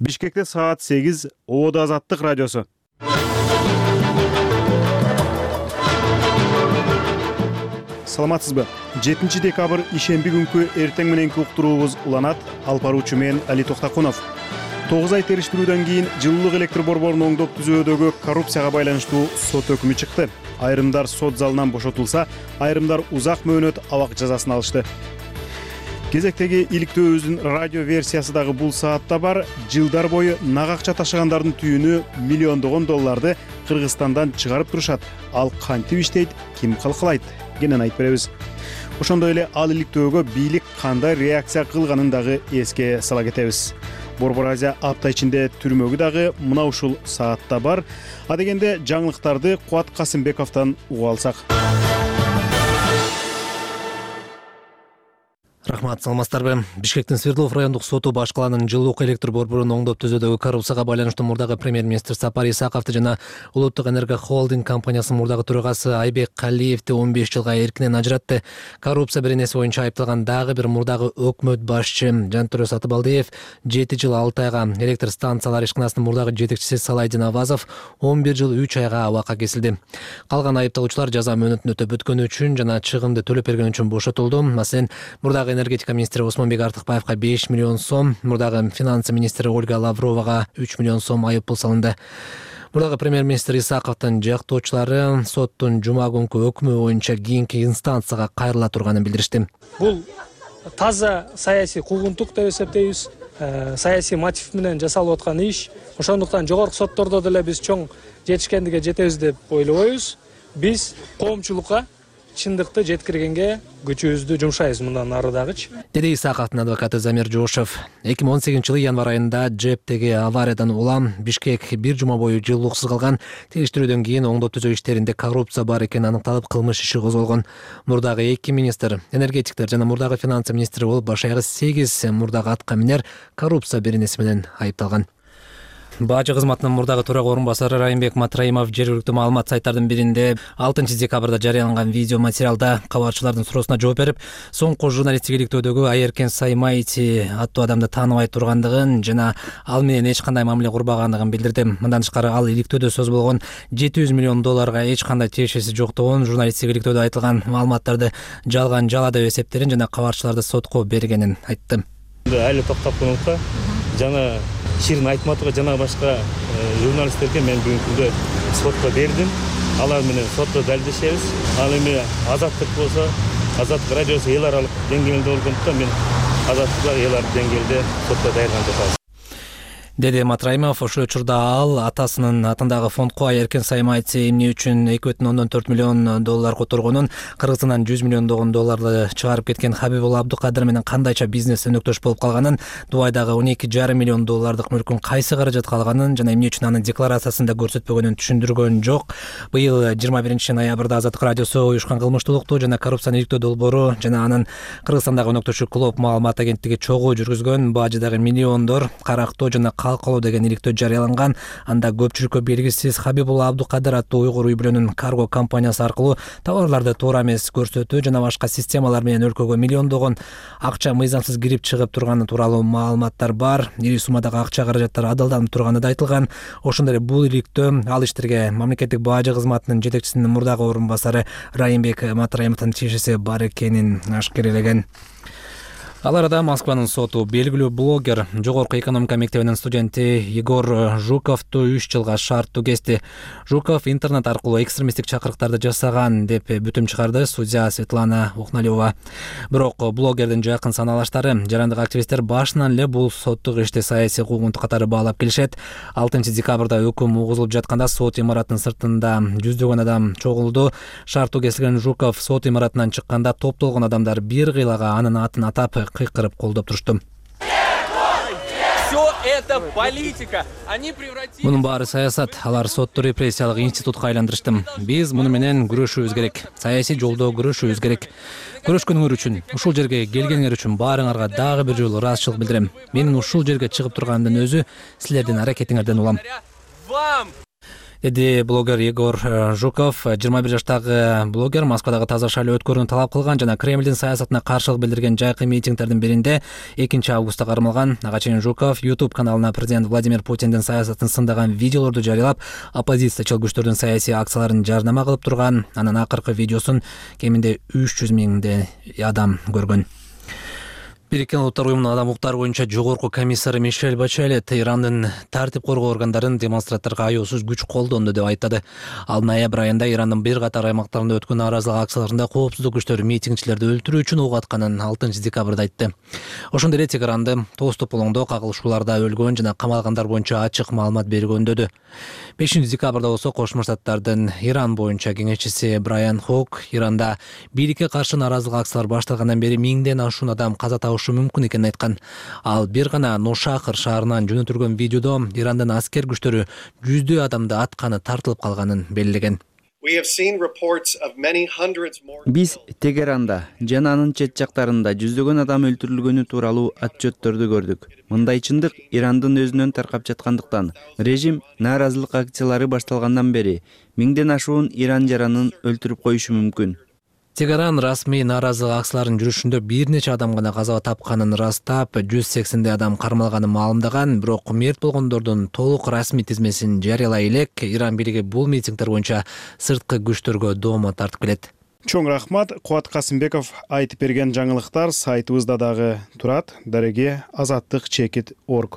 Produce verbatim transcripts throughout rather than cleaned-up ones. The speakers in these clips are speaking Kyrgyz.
Бишкекте саат сегиз, Ободо Азаттык радиосу. Саламатсызбы? жетинчи декабрь ишемби күнкү эртең мененки уктуруубуз уланат. Алып баруучу мен Али Токтакунов. тогуз ай териштирүүдөн кийин жылуулук электр борборун оңдоп түзүүдөгү коррупцияга байланыштуу сот өкүмү чыкты. Айрымдар сот залынан бошотулса, айрымдар узак мөөнөт абак жазасын алышты. Кезектеги иликтөөбүздүн радио версиясы дагы бул саатта бар. Жылдар бою нак акча ташыгандардын түйүнү миллиондогон долларды Кыргызстандан чыгарып турушат. Ал кантип иштейт, ким калкалайт? Кенен айтып беребиз. Ошондой эле ал иликтөөгө бийлик кандай реакция кылганын дагы эске сала кетебиз. Борбор Азия апта ичинде түрмөгү дагы мына ушул саатта бар. А дегенде жаңылыктарды Кубат Касымбековдон угуп алсак. Рахмат, саламатсыздарбы? Бишкектин Свердлов райондук соту баш калаанын жылуулук электр борборун оңдоп түзүүдөгү коррупцияга байланыштуу мурдагы премьер-министр Сапар Исаковду жана Улуттук энерго холдинг компаниясынын мурдагы төрагасы Айбек Калиевди он беш жылга эркинен ажыратты. Коррупция беренеси боюнча айыпталган дагы бир мурдагы өкмөт башчы Жантөрө Сатыбалдиев жети жыл алты айга, электр станциялар ишканасынын мурдагы жетекчиси Салайдин Авазов он бир жыл үч айга абакка кесилди. Калган айыпталуучулар жаза мөөнөтүн өтөп бүткөнү үчүн жана чыгымды төлөп бергени үчүн бошотулду. Маселен, мурдагы энергетика министри Осмонбек Артыкбаевга беш миллион сом, мурдагы финансы министри Ольга Лавровага үч миллион сом айып пул салынды. Мурдагы премьер-министр Исаковдун жактоочулары соттун жума күнкү өкмү боюнча кийинки инстанцияга кайрыла турганын билдиришти. Бул таза саясий куугунтук деп эсептейбиз. Саясий мотив менен жасалып аткан иш. Ошондуктан жогорку соттордо деле биз чоң жетишкендикке жетебиз деп ойлобойбуз. Биз коомчулукка чындыкты жеткиргенге күчүбүздү жумшайбыз мындан ары дагычы. Деди Исаковдун адвокаты Замир Жошев. эки миң он сегизинчи жылы январь айында Джептеги авариядан улам Бишкек бир жума бою жылуулуксуз калган. Териштирүүдөн кийин оңдоп түзөө иштеринде коррупция бар экени аныкталып, кылмыш иши козголгон. Мурдагы эки министр, энергетиктер жана мурдагы финансы министри болуп баш аягы сегиз мурдагы атка минер коррупция беренеси менен айыпталган. Бажы кызматынын мурдагы төрага орун басары Райымбек Матраимов жергиликтүү маалымат сайттардын биринде алтынчы декабрда жарыяланган видео материалда кабарчылардын суроосуна жооп берип, соңку журналисттик иликтөөдөгү Айеркен Саймаити аттуу адамды тааныбай тургандыгын жана ал менен эч кандай мамиле курбагандыгын билдирди. Мындан тышкары ал иликтөөдө сөз болгон жети жүз миллион долларга эч кандай тиешеси жоктугун, журналисттик иликтөөдө айтылган маалыматтарды жалган жала деп эсептерин жана кабарчыларды сотко бергенин айтты. Али Токтакуновго жана Ширин Айтматовго жана башка журналисттерге мен бүгүнкү күндө сотко бердим. Алар менен сотто далилдешебиз. Ал эми Азаттык болсо, Азаттык радиосу эл аралык деңгээлде болгондуктан мен Азаттык эл аралык деңгээлде сотто даярданып жатабыз. Деди Матраимов. Ошол учурда ал атасынын атындагы фондко Айеркен Саймаити эмне үчүн эки бүтүн ондон төрт миллион доллар которгонун, Кыргызстандан жүз миллиондогон долларды чыгарып кеткен Хабибулла Абдукадыр менен кандайча бизнес өнөктөш болуп калганын, Дубайдагы он эки жарым миллион доллардык мүлкүн кайсы каражатка алганын жана эмне үчүн анын декларациясында көрсөтпөгөнүн түшүндүргөн жок. Быйыл жыйырма биринчи ноябрда Азаттык радиосу уюшкан кылмыштуулукту жана коррупцияны иликтөө долбоору жана анын Кыргызстандагы өнөктөшү Клоп маалымат агенттиги чогуу жүргүзгөн бажыдагы миллиондор карактоо жана калкалоо деген иликтөө жарыяланган. Анда көпчүлүккө белгисиз Хабибулла Абдукадыр аттуу уйгур үй-бүлөнүн карго компаниясы аркылуу товарларды туура эмес көрсөтүү жана башка системалар менен өлкөгө миллиондогон акча мыйзамсыз кирип чыгып турганы тууралуу маалыматтар бар. Ири суммадагы акча каражаттар адалданып турганы да айтылган. Ошондой эле бул иликтөө ал иштерге мамлекеттик бажы кызматынын жетекчисинин мурдагы орун басары Райымбек Матраимовдун тиешеси бар экенин ашкерелеген. Ал арада Москванын соту белгилүү блогер, жогорку экономика мектебинин студенти Егор Жуковду үч жылга шарттуу кести. Жуков интернет аркылуу экстремисттик чакырыктарды жасаган деп бүтүм чыгарды судья Светлана Ухналева. Бирок блогердин жакын саналаштары, жарандык активисттер башынан эле бул соттук ишти саясий куугунтук катары баалап келишет. алтынчы декабрда өкүм угузулуп жатканда сот имаратынын сыртында жүздөгөн адам чогулду. Шарттуу кесилген Жуков сот имаратынан чыкканда топтолгон адамдар бир кыйлага анын атын атап кыйкырып колдоп турушту. Мунун баары саясат, алар сотту репрессиялык институтка айландырышты. Биз муну менен күрөшүүбүз керек. Саясий жолдо күрөшүүбүз керек. Көрөшкөнүңөр үчүн, ушул жерге келгениңер үчүн баарыңарга дагы бир жолу ыраазычылык билдирем. Менин ушул жерге чыгып турганымдын өзү силердин аракетиңерден улам. деди блогер Егор Жуков. жыйырма бир жаштагы блогер Москвадагы таза шайлоо өткөрүүнү талап кылган жана Кремлдин саясатына каршылык билдирген жайкы митингдердин биринде экинчи августта кармалган. Ага чейин Жуков YouTube каналына президент Владимир Путиндин саясатын сындаган видеолорду жарыялап, оппозициячыл күчтөрдүн саясий акцияларын жарнама кылып турган. Анын акыркы видеосун кеминде үч жүз миңдей адам көргөн. Бириккен Улуттар Уюмунун адам укуктары боюнча жогорку комиссары Мишель Бачелет Ирандын тартип коргоо органдарын демонстранттарга аяосуз күч колдонду деп айттады. Ал ноябрь айында Ирандын бир катар аймактарында өткөн нааразылык акцияларында коопсуздук күчтөрү митингчилерди өлтүрүү үчүн ок атканын алтынчы декабрда айтты. Ошондой эле Тегеранды Тооступолоңдо кагылышууларда өлгөн жана камалгандар боюнча ачык маалымат бергөн деди. бешинчи декабрда болсо Кошмо Штаттардын Иран боюнча кеңешчиси Брайан Хок Иранда бийликке каршы нааразылык акциялар башталгандан бери миңден ашуун адам каза табышы мүмкүн экенин айткан. Ал бир гана Ношахыр шаарынан жөнөтүлгөн видеодо Ирандын аскер күчтөрү жүздөй адамды атканы тартылып калганын белгилеген. Биз Тегеранда жана анын чет жактарында жүздөгөн адам өлтүрүлгөнү тууралуу отчеттөрдү көрдүк. Мындай чындык Ирандын өзүнөн таркап жаткандыктан режим нааразылык акциялары башталгандан бери миңден ашуун иран жаранын өлтүрүп коюшу мүмкүн. Тегеран расмий нааразылык акцияларынын жүрүшүндө бир нече адам гана каза тапканын ырастап, жүз сексендей адам кармалганын маалымдаган, бирок мерт болгондордун толук расмий тизмесин жарыялай элек Иран бийлиги бул митингдер боюнча сырткы күчтөргө доомат тартып келет. Чоң рахмат. Кубат Касымбеков айтып берген жаңылыктар сайтыбызда дагы турат. Дареге азаттык чекит точка орг.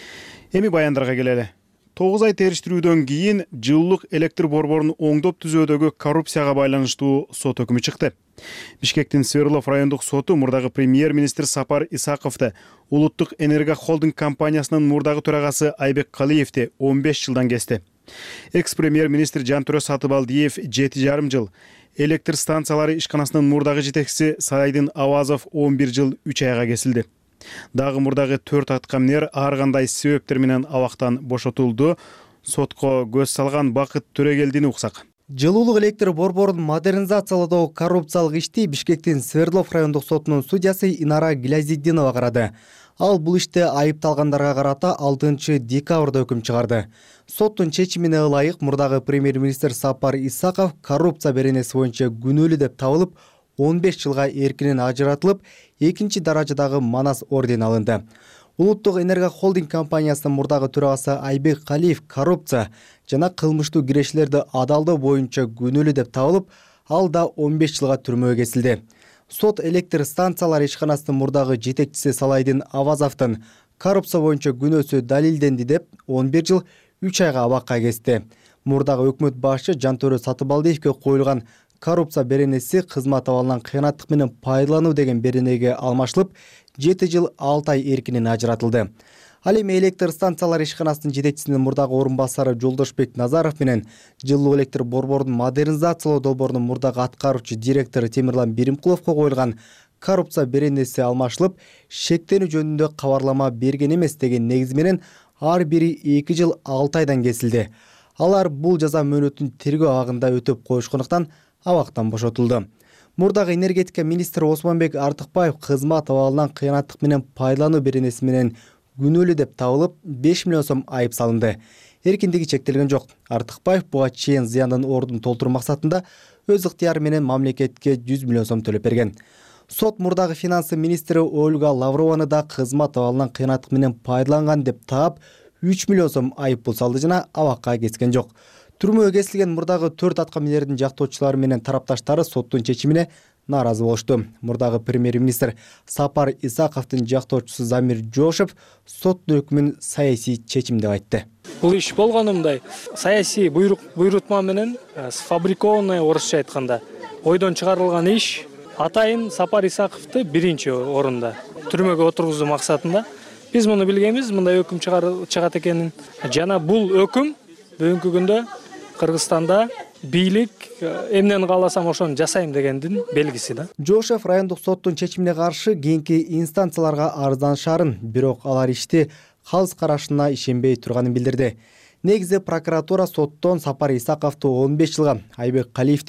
Эми баяндарга келели. тогуз ай териштирүүдөн кийин жылуулук электр борборун оңдоп түзөөдөгү коррупцияга байланыштуу сот өкүмү чыкты. Бишкектин Свердлов райондук соту мурдагы премьер-министр Сапар Исаковду Улуттук энерго холдинг компаниясынын мурдагы төрагасы Айбек Калиевди он беш жылдан кести. Экс-премьер-министр Жантөрө Сатыбалдиев жети жарым жыл, электр станциялары ишканасынын мурдагы жетекчиси Сайдын Авазов он бир жыл үч айга кесилди. Дагы мурдагы төрт аткамнер ар кандай себептер менен абактан бошотулду. Сотко көз салган Бакыт Төрөгелдини уксак. Жылуулук электр борборун модернизациялоодогу коррупциялык ишти Бишкектин Свердлов райондук сотунун судьясы Инара Гилязиддинова карады. Ал бул иште айыпталгандарга карата алтынчы декабрда өкүм чыгарды. Соттун чечимине ылайык мурдагы премьер-министр Сапар Исаков коррупция беренеси боюнча күнөөлүү деп табылып, он беш жылга эркинен ажыратылып, экинчи даражадагы Манас ордени алынды. Улуттук энерго холдинг компаниясынын мурдагы төрагасы Айбек Калиев коррупция жана кылмыштуу кирешилерди адалдоо боюнча күнөөлүү деп табылып, ал да он беш жылга түрмөгө кесилди. Сот электр станциялары ишканасынын мурдагы жетекчиси Салайдын Авазовдун коррупция боюнча күнөөсү далилденди деп он бир жыл үч айга абакка кести. Мурдагы өкмөт башчы Жантөрө Сатыбалдиевге коюлган коррупция беренеси кызмат абалынан кыянаттык менен пайдалануу деген беренеге алмашылып, жети жыл алты ай эркинен ажыратылды. Ал эми электр станциялары ишканасынын жетекчисинин мурдагы орун басары Жолдошбек Назаров менен жылуу электр борборунун модернизациялоо долбоорунун мурдагы аткаруучу директору Темирлан Биримкуловго коюлган коррупция беренеси алмашылып, шектенүү жөнүндө кабарлама берген эмес деген негиз менен ар бири эки жыл алты айдан кесилди. Алар бул жаза мөөнөтүн тергөө абагында өтөп коюшкондуктан абактан бошотулду. Мурдагы энергетика министри Осмонбек Артыкбаев кызмат абалынан кыянаттык менен пайдалануу беренеси менен күнөөлүү деп табылып, беш миллион сом айып салынды. Эркиндиги чектелген жок. Артыкбаев буга чейин зыяндын ордун толтуруу максатында өз ыктыяры менен мамлекетке жүз миллион сом төлөп берген. Сот мурдагы финансы министри Ольга Лаврованы да кызмат абалынан кыянаттык менен пайдаланган деп таап, үч миллион сом айып пул салды жана абакка кескен жок. Түрмөгө кесилген мурдагы төрт аткаминердин жактоочулары менен тарапташтары соттун чечимине нааразы болушту. Мурдагы премьер-министр Сапар Исаковдун жактоочусу Замир Жошев соттун өкүмүн саясий чечим деп айтты. Бул иш болгонундай саясий буйрук буйрутма менен сфабрикованный орусча айтканда ойдон чыгарылган иш атайын Сапар Исаковду биринчи орунда түрмөгө отургузуу максатында биз муну билгенбиз, мындай өкүм чыгат экенин. Жана бул өкүм бүгүнкү күндө Кыргызстанда бийлик эмнени кааласам ошону жасайм дегендин белгиси да. Жошев райондук соттун чечимине каршы кийинки инстанцияларга арызданышаарын, бирок алар ишти калыс карашына ишенбей турганын билдирди. Негизи прокуратура соттон Сапар Исаковду он беш жылга, Айбек Калиевди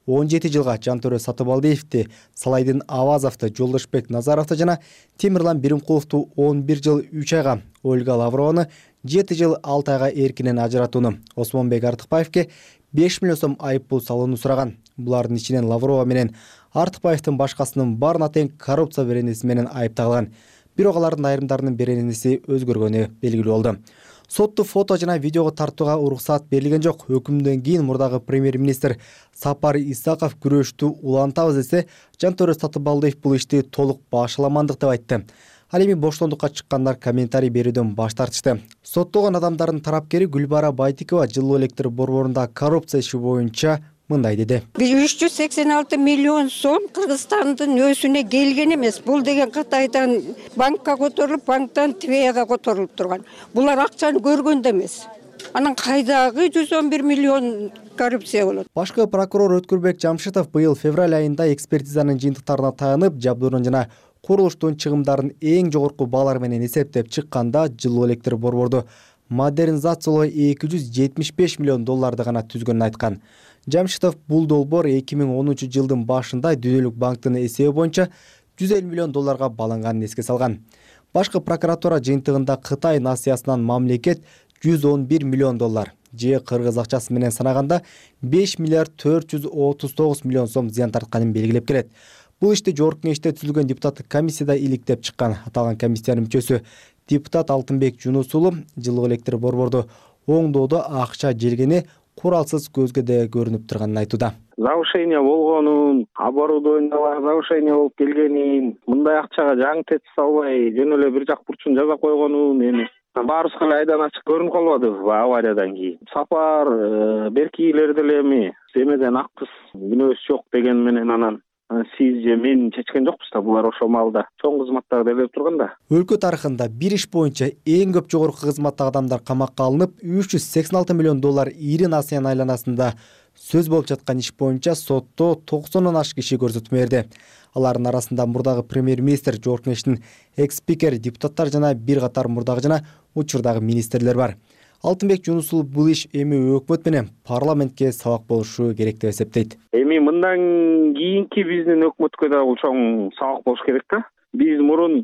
он жети жылга Жантөрө Сатыбалдиевди, Салайдын Авазовду, Жолдошбек Назаровду жана Темирлан Биримкуловду он бир жыл үч айга, Ольга Лаврованы жети жыл алты айга эркинен ажыратууну, Осмонбек Артыкбаевге беш миллион сом айып пул салууну сураган. Булардын ичинен Лаврова менен Артыкбаевдин башкасынын баарына тең коррупция беренеси менен айыпталган. Бирок алардын айрымдарынын беренеси өзгөргөнү белгилүү болду. Сотту фото жана видеого тартууга уруксат берилген жок. Өкүмдөн кийин мурдагы премьер-министр Сапар Исаков күрөштү улантабыз десе, Жантөрө Сатыбалдиев бул ишти толук башаламандык деп айтты. Ал эми боштондукка чыккандар комментарий берүүдөн баш тартышты. Соттогон адамдардын тарапкери Гүлбара Байтикова жылуу электр борборунда коррупция иши боюнча мындай деди. үч жүз сексен алты миллион сом Кыргызстандын өзүнө келген эмес. Бул деген Кытайдан банкка көтөрүлүп, банктан Твеяга көтөрүлүп турган. Булар акчаны көргөн да эмес. Анан кайдагы жүз он бир миллион коррупция болот. Башкы прокурор Өткүрбек Жамшитов быйыл февраль айында экспертизанын жыйынтыктарына таянып, жабдуунун жана курулуштун чыгымдарын эң жогорку баалар менен эсептеп чыкканда жылуу электр борборду модернизациялоо эки жүз жетимиш беш миллион долларды гана түзгөнүн айткан. Жамшитов бул долбоор эки миң онунчу жылдын башында Дүйнөлүк банктын эсеби боюнча жүз элүү миллион долларга баланганын эске салган. Башкы прокуратура жыйынтыгында Кытай насыясынан мамлекет жүз он бир миллион доллар, же кыргыз акчасы менен санаганда беш миллиард төрт жүз отуз тогуз миллион сом зыян тартканын белгилеп келет. Бул ишти жогорку кеңеште түзүлгөн депутаттык комиссияда иликтеп чыккан. Аталган комиссиянын мүчөсү депутат Алтынбек Жунус уулу жылуу электр борборду оңдоодо акча желгени куралсыз көзгө да көрүнүп турганын айтууда. Завышение болгонун, оборудованиялар завышение болуп келгенин, мындай акчага жаңы тет салбай, жөн эле бир жак бурчун жаза койгонун эми баарыбызга эле айдан ачык көрүнүп калбадыбы авариядан кийин. Сапар беркилер деле эми эмеден акбыз, күнөөсү жок деген менен анан сиз же мен чечкен жокпуз да, булар ошол маалда чоң кызматтарды элеп турганда. Өлкө тарыхында бир иш боюнча эң көп жогорку кызматтагы адамдар камакка алынып, үч жүз сексен алты миллион доллар ири насыян айланасында сөз болуп жаткан иш боюнча сотто токсондон ашык киши көрсөтмө берди. Алардын арасында мурдагы премьер-министр, жогорку кеңештин экс-спикер, депутаттар жана бир катар мурдагы жана учурдагы министрлер бар. Алтынбек Жунус уулу бул иш эми өкмөт менен парламентке сабак болушу керек деп эсептейт. Эми мындан кийинки биздин өкмөткө да бул чоң сабак болуш керек да. Биз мурун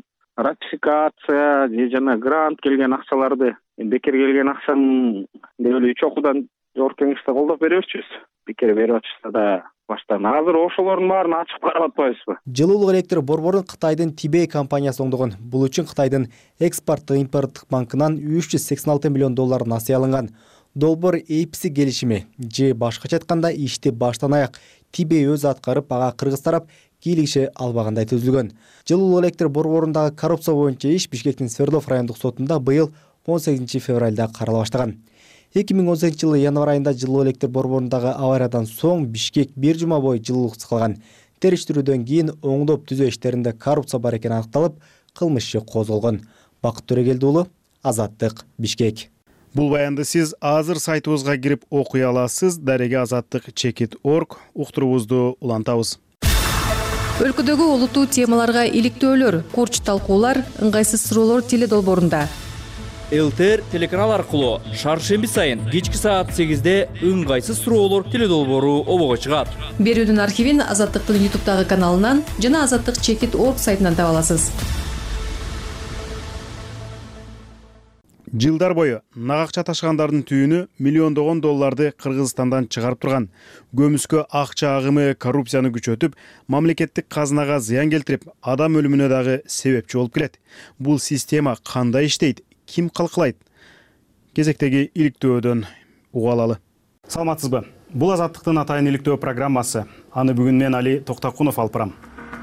ратификация же жана грант келген акчаларды, бекер келген акчаны деп эле үч окуудан жогорку кеңеште колдоп беребизчүбүз. Бекер берип атышса да баштан. Азыр ошолордун баарын ачып карап атпайбызбы? Жылуулук электр борборун Кытайдын Тибей компаниясы оңдогон. Бул үчүн Кытайдын экспорттук импорттук банкынан үч жүз сексен алты миллион доллар насыя алынган. Долбоор эйпси келишими же башкача айтканда ишти баштан аяк Тибей өзү аткарып, ага кыргыз тарап кийлигише албагандай түзүлгөн. Жылуулук электр борборундагы коррупция боюнча иш Бишкектин Свердлов райондук сотунда быйыл он сегизинчи февралда карала баштаган. эки миң он сегизинчи жылы январь айында жылуу электр борборундагы авариядан соң Бишкек бир жума бою жылуулуксуз калган. Териштирүүдөн кийин оңдоп түзөө иштеринде коррупция бар экени аныкталып, кылмыш иши козголгон. Бакыт Төрөгелди уулу, Азаттык, Бишкек. Бул баянды сиз азыр сайтыбызга кирип окуй аласыз. Дареге азаттык чекит точка орг уктуруубузду улантабыз. Өлкөдөгү олуттуу темаларга иликтөөлөр, курч талкуулар, ыңгайсыз суроолор теледолбоорунда. ЛТР телеканал аркылуу шаршемби сайын кечки саат сегизде ыңгайсыз суроолор теледолбоору обого чыгат. Берүүдүн архивин Азаттыктын ютубтагы каналынан жана азаттык чекит точка орг сайтынан таба аласыз. Жылдар бою нагакча ташыгандардын түйүнү миллиондогон долларды Кыргызстандан чыгарып турган. Көмүскө акча агымы коррупцияны күчөтүп, мамлекеттик казынага зыян келтирип, адам өлүмүнө дагы себепчи болуп келет. Бул система кандай иштейт? Ким калкалайт? Кезектеги иликтөөдөн уга алалы. Саламатсызбы? Бул Азаттыктын атайын иликтөө программасы. Аны бүгүн мен Али Токтакунов алып барам.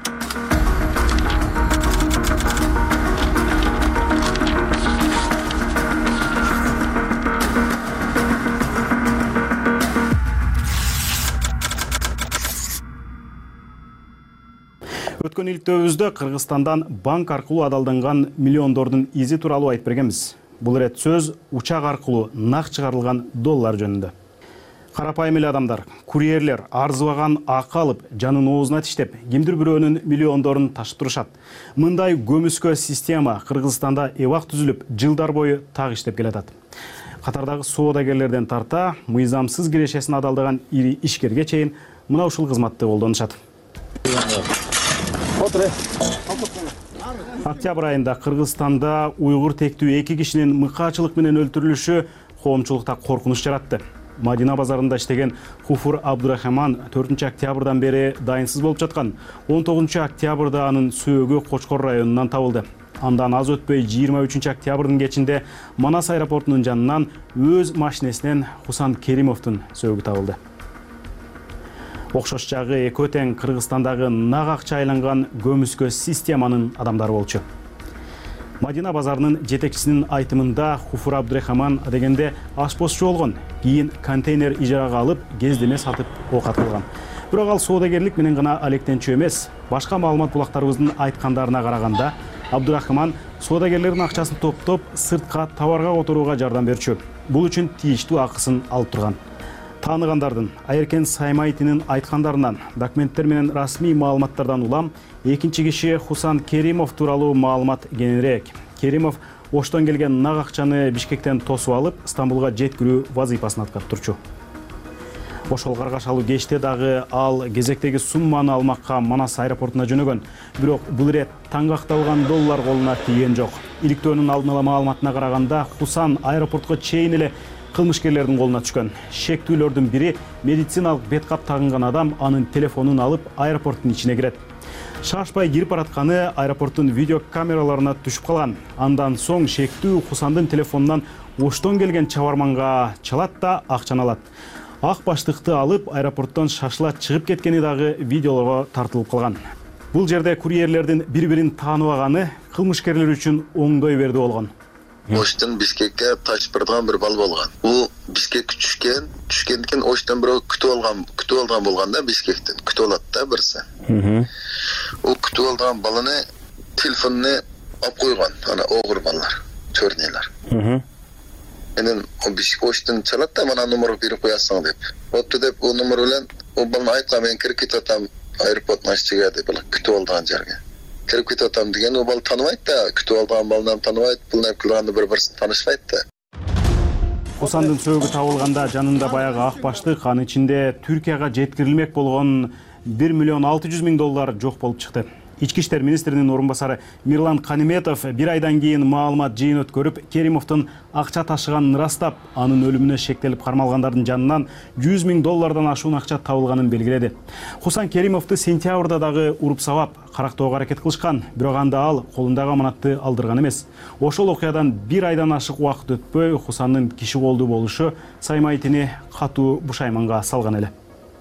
Өткөн иликтөөбүздө Кыргызстандан банк аркылуу адалданган миллиондордун изи тууралуу айтып бергенбиз. Бул ирет сөз учак аркылуу нак чыгарылган доллар жөнүндө. Карапайым эле адамдар, курьерлер арзыбаган акы алып, жанын оозуна тиштеп, кимдир бирөөнүн миллиондорун ташып турушат. Мындай көмүскө система Кыргызстанда эбак түзүлүп, жылдар бою так иштеп келатат. Катардагы соодагерлерден тарта, мыйзамсыз кирешесин адалдаган ири ишкерге чейин мына ушул кызматты колдонушат. Октябрь айында Кыргызстанда уйгур тектүү эки кишинин мыкаачылык менен өлтүрүлүшү коомчулукта коркунуч жаратты. Мадина базарында иштеген Хуфур Абдурахман төртүнчү октябрдан бери дайынсыз болуп жаткан. он тогузунчу октябрда анын сөөгү Кочкор районунан табылды. Андан аз өтпөй жыйырма үчүнчү октябрдын кечинде Манас аэропортунун жанынан өз машинесинен Хусан Керимовдун сөөгү табылды. Окшош жагы экөө тең Кыргызстандагы нак акча айланган көмүскө системанын адамдары болчу. Мадина базарынын жетекчисинин айтымында Хуфур Абдурахман дегенде ашпозчу болгон, кийин контейнер ижарага алып, кездеме сатып оокат кылган. Бирок ал соодагерлик менен гана алектенчү эмес. Башка маалымат булактарыбыздын айткандарына караганда, Абдурахман соодагерлердин акчасын топтоп, сыртка товарга которууга жардам берчү. Бул үчүн тийиштүү акысын алып турган. Тааныгандардын Айеркен Саймайтинин айткандарынан, документтер менен расмий маалыматтардан улам, экинчи киши Хусан Керимов тууралуу маалымат кененирээк. Керимов Оштон келген нак акчаны Бишкектен тосуп алып, Стамбулга жеткирүү вазыйпасын аткарып турчу. Ошол каргашалуу кечте дагы ал кезектеги сумманы алмакка Манас аэропортуна жөнөгөн. Бирок бул ирет таңгакталган доллар колуна тийген жок. Иликтөөнүн алдын ала маалыматына караганда, Хусан аэропортко чейин эле кылмышкерлердин колуна түшкөн. Шектүүлөрдүн бири медициналык беткап тагынган адам анын телефонун алып аэропорттун ичине кирет. Шашпай кирип баратканы аэропорттун видео камераларына түшүп калган. Андан соң шектүү Хусандын телефонунан Оштон келген чабарманга чалат да акчаны алат. Ак баштыкты алып аэропорттон шашыла чыгып кеткени дагы видеолорго тартылып калган. Бул жерде курьерлердин бири-бирин тааныбаганы кылмышкерлер үчүн оңдой берди болгон. Оштон Бишкекке ташып бардыган бир бал болгон. Бул Бишкекке түшкөн, түшкөндөн кийин Оштон бирөө күтүп алган, күтүп алган болгонда Бишкектен күтүп алат да бирси. Ол күтүп алган баланы телефонуна алып койгон, ана огур балдар, чорныйлар. Менен Оштон чалат да, мана номер берип коясың деп. Отто деп, о номер менен о баланы айткан, мен кирип кетип атам аэропорттун ачыгы деп, күтүп алган жерге. Кирип кетип атам деген о бал тааныбайт да, күтүп алган баланы тааныбайт, бул нерсе кылганда бири-бирин таанышпайт да. Хусандын сөөгү табылганда жанында баягы ак баштык, анын ичинде Түркияга жеткирилмек болгон бир миллион алты жүз миң доллар жок болуп чыкты. Ички иштер министринин орун басары Мирлан Каниметов бир айдан кийин маалымат жыйын өткөрүп, Керимовдун акча ташыганын ырастап, анын өлүмүнө шектелип кармалгандардын жанынан жүз миң доллардан ашуун акча табылганын белгиледи. Хусан Керимовду сентябрда дагы уруп сабап, карактоого аракет кылышкан, бирок анда ал колундагы аманатты алдырган эмес. Ошол окуядан бир айдан ашык убакыт өтпөй, Хусандын киши колдуу болушу Саймайтини катуу бушайманга салган эле.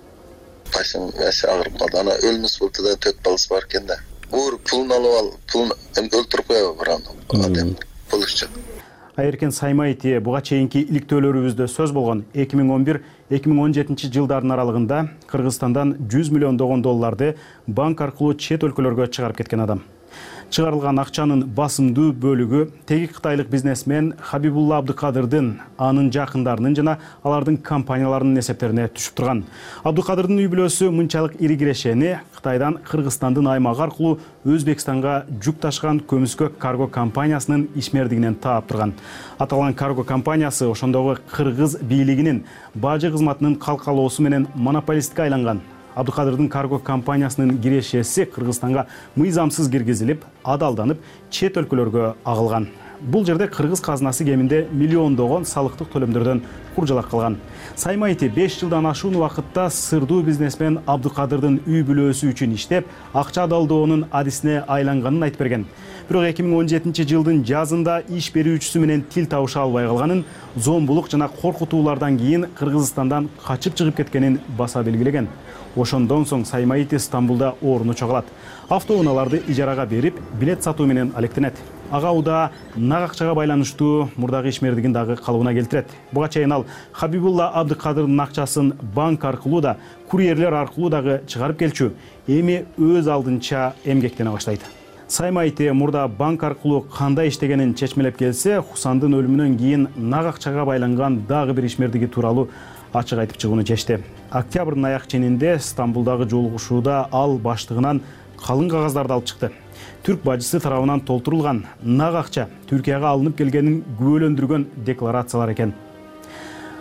Башым эсе агырып калды. Ана өлмүс болду да төрт баласы бар экен да. Бур пулун алып ал, пулун өлтүрүп коебу биран адам. Пул үчүн. Айеркен Саймайти буга чейинки иликтөөлөрүбүздө сөз болгон эки миң он бир эки миң он жетинчи жылдардын аралыгында Кыргызстандан жүз миллиондогон долларды банк аркылуу чет өлкөлөргө чыгарып кеткен адам. Чыгарылган акчанын басымдуу бөлүгү теги кытайлык бизнесмен Хабибулла Абдыкадырдын, анын жакындарынын жана алардын компанияларынын эсептерине түшүп турган. Абдыкадырдын үй бүлөсү мынчалык ири кирешени Кытайдан Кыргызстандын аймагы аркылуу Өзбекстанга жүк ташыган көмүскө карго компаниясынын ишмердигинен таап турган. Аталган карго компаниясы ошондогу кыргыз бийлигинин бажы кызматынын калкалоосу менен монополистке айланган. Абдыкадырдын карго компаниясынын кирешеси Кыргызстанга мыйзамсыз киргизилип, адалданып, чет өлкөлөргө агылган. Бул жерде кыргыз казынасы кеминде миллиондогон салыктык төлөмдөрдөн куржалак калган. Саймайти беш жылдан ашуун убакытта сырдуу бизнесмен Абдыкадырдын үй бүлөсү үчүн иштеп, акча адалдоонун адисине айланганын айтып берген. Бирок эки миң он жетинчи жылдын жазында иш берүүчүсү менен тил табыша албай калганын, зомбулук жана коркутуулардан кийин Кыргызстандан качып чыгып кеткенин баса белгилеген. Ошондон соң Саймайти Стамбулда оруну чоголат. Автоунааларды ижарага берип, билет сатуу менен алектенет. Ага уда нак акчага байланыштуу мурдагы ишмердигин дагы калыбына келтирет. Буга чейин ал Хабибулла Абдыкадырдын акчасын банк аркылуу да, курьерлер аркылуу дагы чыгарып келчү. Эми өз алдынча эмгектене баштайт. Саймайти мурда банк аркылуу кандай иштегенин чечмелеп келсе, Хусандын өлүмүнөн кийин нак акчага байланган дагы бир ишмердиги тууралуу ачык айтып чыгууну чечти. Октябрдын аяк ченинде Стамбулдагы жолугушууда ал баштыгынан калың кагаздарды алып чыкты. Түрк бажысы тарабынан толтурулган нак акча Түркияга алынып келгенин күбөлөндүргөн декларациялар экен.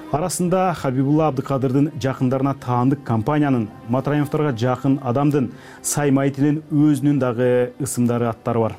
Арасында Хабибулла Абдыкадырдын жакындарына таандык компаниянын, Матраимовторго жакын адамдын, Саймайтинин өзүнүн дагы ысымдары, аттары бар.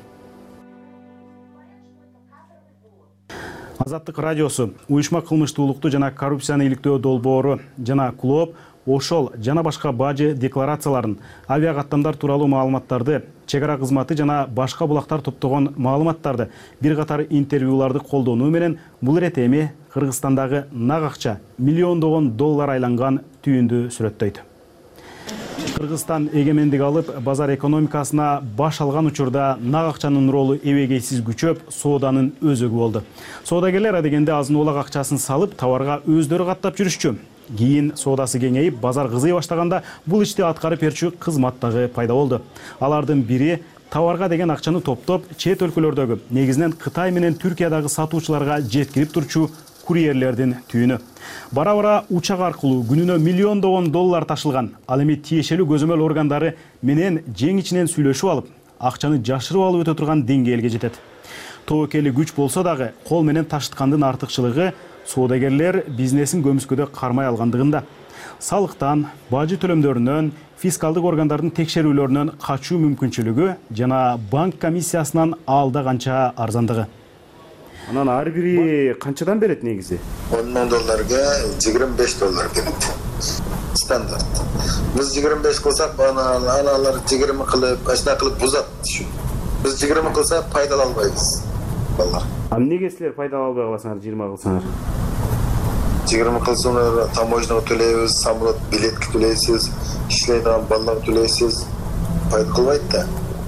Азаттык радиосу, уюшма кылмыштуулукту жана коррупцияны иликтөө долбоору жана клооп ошол жана башка бажы декларацияларын, авиа каттамдар тууралуу маалыматтарды, чек ара кызматы жана башка булактар топтогон маалыматтарды, бир катар интервьюларды колдонуу менен бул иретте эми Кыргызстандагы нак акча миллиондогон доллар айланган түйүндү сүрөттөйт. Кыргызстан эгемендик алып, базар экономикасына баш алган учурда нак акчанын ролу эбегейсиз күчөп, сооданын өзөгү болду. Соодагерлер адегенде азын улак акчасын салып, товарга өздөрү каттап жүрүшчү. Кийин соодасы кеңейип, базар кызый баштаганда бул ишти аткарып берчү кызмат дагы пайда болду. Алардын бири товарга деген акчаны топтоп, чет өлкөлөрдөгү, негизинен Кытай менен Түркиядагы сатуучуларга жеткирип турчу курьерлердин түйүнү. Бара-бара учак аркылуу күнүнө миллиондогон доллар ташылган. Ал эми тиешелүү көзөмөл органдары менен жең ичинен сүйлөшүп алып, акчаны жашырып алып өтө турган деңгээлге жетет. Тобокели күч болсо дагы, кол менен ташыткандын артыкчылыгы соодагерлер бизнесин көмүскөдө кармай алгандыгында. Салыктан, бажы төлөмдөрүнөн, фискалдык органдардын текшерүүлөрүнөн качуу мүмкүнчүлүгү жана банк комиссиясынан алда канча арзандыгы. Анан ар бири канчадан берет негизи? он миң долларга жыйырма беш доллар берет. Стандарт. Биз жыйырма беш кылсак, анан алар жыйырма кылып, ачна кылып бузат. Биз жыйырма кылсак пайдалана албайбыз. Балдар. А эмнеге силер пайдалана албай каласыңар жыйырма кылсаңар? жыйырма кылсаңар таможняга төлөйбүз, самолет билетке төлөйсүз, иштейдиган балдарга төлөйсүз. Пайда кылбайт да.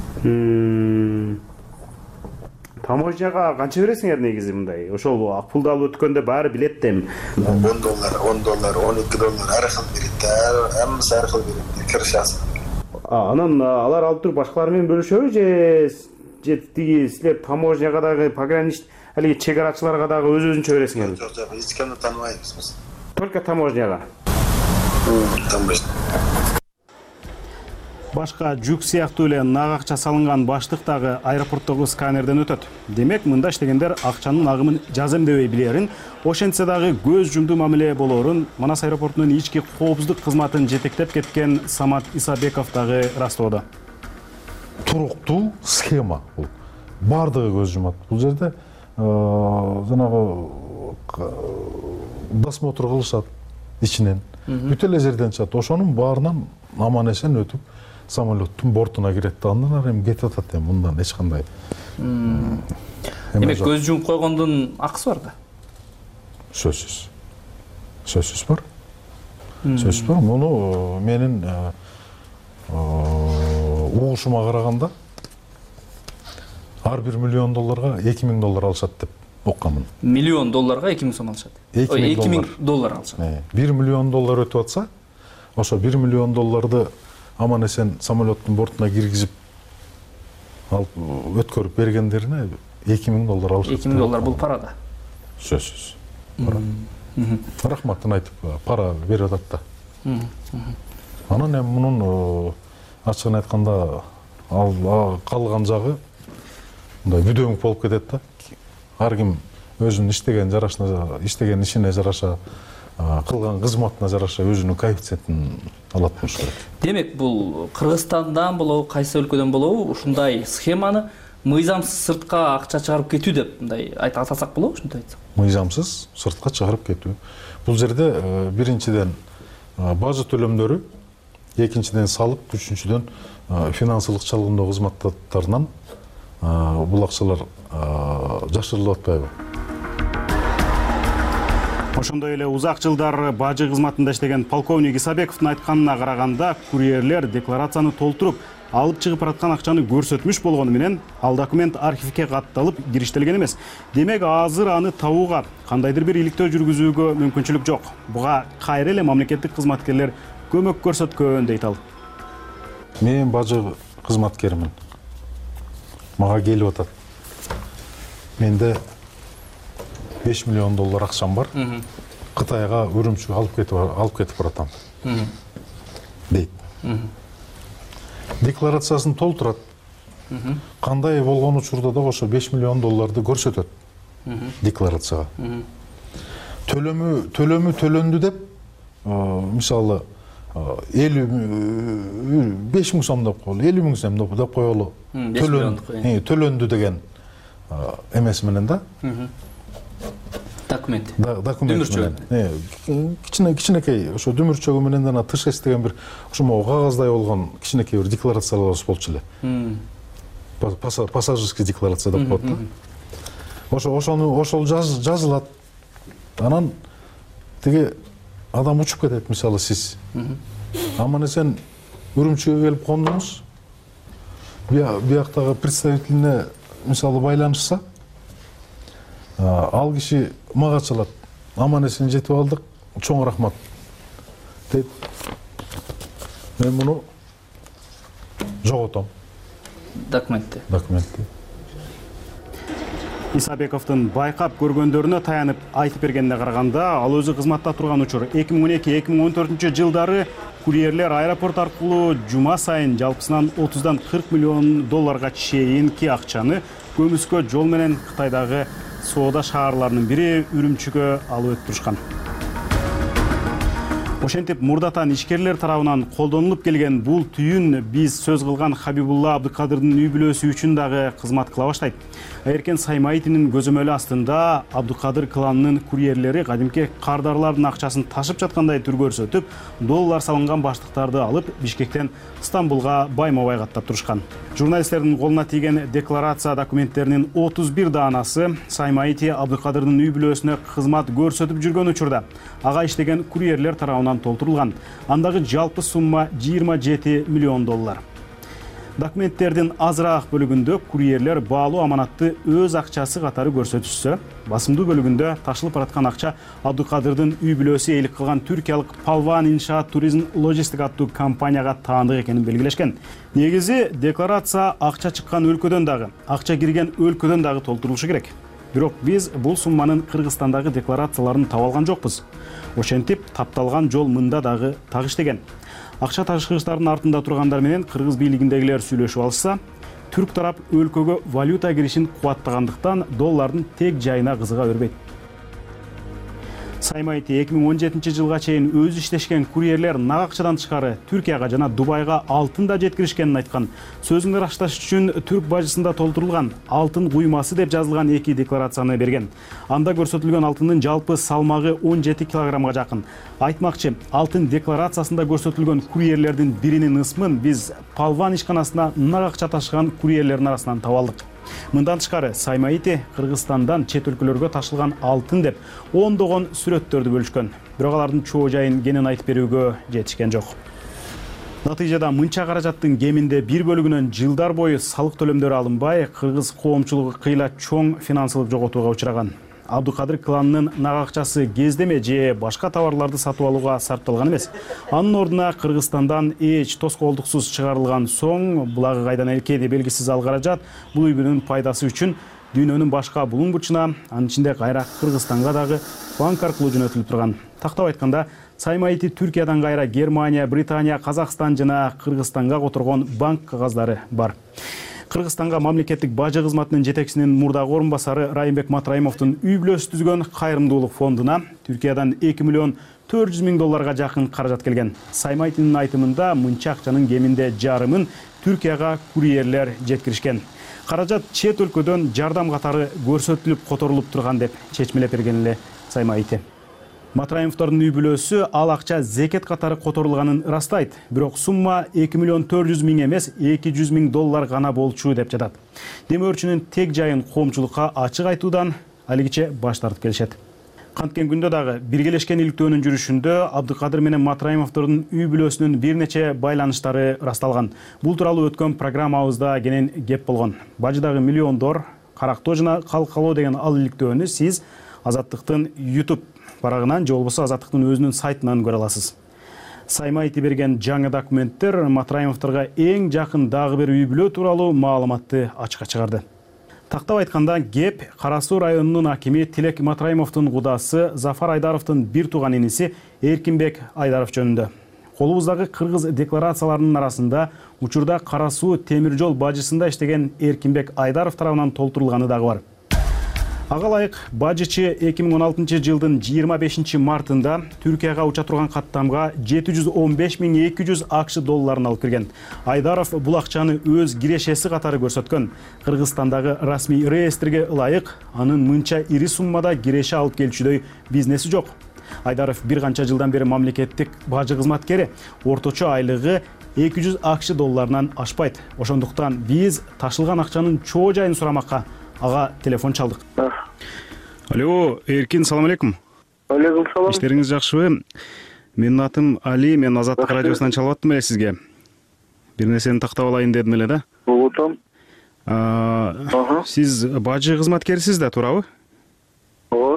Таможняга канча бересиңер негизи мындай? Ошол пулду алып өткөндө баары билет да эми. он доллар, он доллар, он эки доллар ар кыл берет. Аммасы ар кыл берет. Киришасың. Анан алар алып туруп башкалар менен бөлүшөбү же же тиги силер таможняга дагы погранич алиги чек арачыларга дагы өз-өзүнчө бересиңерби? Жок, жок, эч кимди тааныбайбыз биз. Только таможняга. Таможня. Башка жүк сыяктуу эле нак акча салынган баштык дагы аэропорттогу сканерден өтөт. Демек, мында иштегендер акчанын агымын жаземдебей билерин, ошентсе дагы көз жумду мамиле болоорун Манас аэропортунун ички коопсуздук кызматын жетектеп кеткен Самат Исабеков дагы растоодо. Туруктуу схема бул. Бардыгы көз жумат. Бул жерде жанагы досмотр кылышат ичинен. Бүт эле жерден чыгат. Ошонун баарынан аман эсен өтүп самолеттун бортуна кирет да, андан ары эми кетип атат эми мындан эч кандай. Демек көз жумуп койгондун акысы бар да? Сөзсүз. Сөзсүз бар. Сөзсүз бар. Муну менин угушума караганда ар бир миллион долларга эки миң доллар алышат деп окканмын. Миллион долларга эки миң сом алышат. эки миң доллар алышат. бир миллион доллар өтүп атса, ошо бир миллион долларды аман эсен самолеттун бортуна киргизип алып өткөрүп бергендерине эки миң доллар алышат. эки миң доллар бул пара да. Сөзсүз. Рахматын айтып пара берип атат да. Анан эми мунун ачыгын айтканда калган жагы мындай бүдөңүк болуп кетет да. Ар ким өзүнүн иштеген жарашына, иштеген ишине жараша, кылган кызматына жараша өзүнүн коэффициентин алат болуш керек. Демек, бул Кыргызстандан болобу, кайсы өлкөдөн болобу, ушундай схеманы мыйзамсыз сыртка акча чыгарып кетүү деп мындай атасак болобу, ушинтип айтсак? Мыйзамсыз сыртка чыгарып кетүү. Бул жерде биринчиден бажы төлөмдөрү, экинчиден салык, үчүнчүдөн финансылык чалгындоо кызматтарынан бул акчалар жашырылып атпайбы? Ошондой эле узак жылдар бажы кызматында иштеген полковник Исабековдун айтканына караганда, курьерлер декларацияны толтуруп, алып чыгып бараткан акчаны көрсөтмүш болгону менен ал документ архивге катталып кириштелген эмес. Демек, азыр аны табууга, кандайдыр бир иликтөө жүргүзүүгө мүмкүнчүлүк жок. Буга кайра эле мамлекеттик кызматкерлер көмөк көрсөткөн дейт ал. Мен бажы кызматкермин. Мага келип атат. Менде беш миллион доллар акчам бар. Кытайга Үрүмчүгө алып кетип алып кетип баратам. Дейт. Декларациясын толтурат. Кандай болгон учурда да ошо беш миллион долларды көрсөтөт. Декларацияга. төлөмү төлөмү төлөндү деп мисалы элүү беш миң сом деп коелу, элүү миң сом деп коелу. Төлөндү деген эмес менен да. Документ. Документ менен. Кичине кичинекей ошо дүмүрчөгү менен жана тышэс деген бир ошо кагаздай болгон кичинекей бир декларацияларыбыз болчу эле. Пассажирский декларация деп коет да. Ошо ошону ошол жазылат. Анан тиги адам учуп кетет, мисалы сиз. Аман эсен Үрүмчүгө келип кондуңуз. Бияктагы представителине мисалы байланышса, ал киши мага чалат. Аман эсен жетип алдык, чоң рахмат деп мен муну жоготом. Документти. Документти. Исабековдун байкап көргөндөрүнө таянып айтып бергенине караганда, ал өзү кызматта турган учур эки миң он эки эки миң он төртүнчү жылдары курьерлер аэропорт аркылуу жума сайын жалпысынан отуздан кырк миллион долларга чейинки акчаны көмүскө жол менен Кытайдагы соода шаарларынын бири Үрүмчүгө алып өтүп турушкан. Ошентип мурдатан ишкерлер тарабынан колдонулуп келген бул түйүн биз сөз кылган Хабибулла Абдыкадырдын үй бүлөсү үчүн дагы кызмат кыла баштайт. Эркен Саймайтинин көзөмөлү астында Абдыкадыр кланынын курьерлери кадимки кардарлардын акчасын ташып жаткандай түр көрсөтүп, доллар салынган баштыктарды алып Бишкектен Стамбулга байма-бай каттап турушкан. Журналисттердин колуна тийген декларация документтеринин отуз бир даанасы Саймайти Абдыкадырдын үй бүлөсүнө кызмат көрсөтүп жүргөн учурда ага иштеген курьерлер тарабынан толтурулган. Андагы жалпы сумма жыйырма жети миллион доллар. Документтердин азыраак бөлүгүндө курьерлер баалуу аманатты өз акчасы катары көрсөтүшсө, басымдуу бөлүгүндө ташылып бараткан акча Абдыкадырдын үй бүлөсү ээлик кылган түркиялык Палван иншаат туризм логистик аттуу компанияга таандык экенин белгилешкен. Негизи декларация акча чыккан өлкөдөн дагы, акча кирген өлкөдөн дагы толтурулушу керек. Бирок биз бул сумманын Кыргызстандагы декларацияларын таба алган жокпуз. Ошентип, тапталган жол мында дагы так иштеген. Акча ташкычтардын артында тургандар менен кыргыз бийлигиндегилер сүйлөшүп алышса, түрк тарап өлкөгө валюта киришин кубаттагандыктан доллардын тек жайына кызыга бербейт. Саймайти эки миң он жетинчи жылга чейин өзү иштешкен курьерлер нак акчадан тышкары Түркияга жана Дубайга алтын да жеткиришкенин айткан. Сөзүн ырасташ үчүн түрк бажысында толтурулган алтын куймасы деп жазылган эки декларацияны берген. Анда көрсөтүлгөн алтындын жалпы салмагы он жети килограммга жакын. Айтмакчы, алтын декларациясында көрсөтүлгөн курьерлердин биринин ысмын биз Палван ишканасына нак акча ташыган курьерлердин арасынан таба алдык. Мындан тышкары Саймайти Кыргызстандан чет өлкөлөргө ташылган алтын деп ондогон сүрөттөрдү бөлүшкөн. Бирок алардын чоо жайын кенен айтып берүүгө жетишкен жок. Натыйжада мынча каражаттын кеминде бир бөлүгүнөн жылдар бою салык төлөмдөрү алынбай, кыргыз коомчулугу кыйла чоң финансылык жоготууга учураган. Абдыкадыр кланынын нак акчасы кездеме же башка товарларды сатып алууга сарпталган эмес. Анын ордуна Кыргызстандан эч тоскоолдуксуз чыгарылган соң, булагы кайдан элкеди белгисиз ал каражат бул үй бүлөнүн пайдасы үчүн дүйнөнүн башка булуң бурчуна, анын ичинде кайра Кыргызстанга дагы банк аркылуу жөнөтүлүп турган. Тактап айтканда, Саймайти Түркиядан кайра Германия, Британия, Казакстан жана Кыргызстанга которгон банк кагаздары бар. Кыргызстанга мамлекеттик бажы кызматынын жетекчисинин мурдагы орун басары Райымбек Матраимовдун үй бүлөсү түзгөн кайрымдуулук фондуна Түркиядан эки миллион төрт жүз миң долларга жакын каражат келген. Саймайтинин айтымында мынча акчанын кеминде жарымын Түркияга курьерлер жеткиришкен. Каражат чет өлкөдөн жардам катары көрсөтүлүп которулуп турган деп чечмелеп берген эле Саймайти. Матраимовдордун үй бүлөсү ал акча зекет катары которулганын ырастайт. Бирок сумма эки миллион төрт жүз миң эмес, эки жүз миң доллар гана болчу деп жатат. Демөөрчүнүн тек жайын коомчулукка ачык айтуудан алигиче баш тартып келишет. Канткен күндө дагы биргелешкен иликтөөнүн жүрүшүндө Абдыкадыр менен Матраимовдордун үй бүлөсүнүн бир нече байланыштары ырасталган. Бул тууралуу өткөн программабызда кенен кеп болгон. Бажыдагы миллиондор карактоо жана калкалоо деген ал иликтөөнү сиз Азаттыктын YouTube барагынан же болбосо Азаттыктын өзүнүн сайтынан көрө аласыз. Саймайти берген жаңы документтер Матраимовдорго эң жакын дагы бир үй бүлө тууралуу маалыматты ачыкка чыгарды. Тактап айтканда, кеп Кара Суу районунун акими Тилек Матраимовдун кудасы Зафар Айдаровдун бир тууган иниси Эркинбек Айдаров жөнүндө. Колубуздагы кыргыз декларацияларынын арасында учурда Кара Суу темир жол бажысында иштеген Эркинбек Айдаров тарабынан толтурулганы дагы бар. Ага ылайык бажычы эки миң он алтынчы жылдын жыйырма бешинчи мартында Түркияга уча турган каттамга жети жүз он беш миң эки жүз акш долларын алып кирген. Айдаров бул акчаны өз кирешеси катары көрсөткөн. Кыргызстандагы расмий реестрге ылайык анын мынча ири суммада киреше алып келчүдөй бизнеси жок. Айдаров бир канча жылдан бери мамлекеттик бажы кызматкери, орточо айлыгы эки жүз акш долларынан ашпайт. Ошондуктан биз ташылган акчанын чоо жайын сурамакка ага телефон чалдык. Алло, Эркин, салам алейкум. Алейкум салам. Иштериңиз жакшыбы? Менин атым Али, мен Азаттык радиосунан чалып аттым эле сизге. Бир нерсени тактап алайын дедим эле да. Болотом. Сиз бажы кызматкерисиз да, туурабы? Ооба.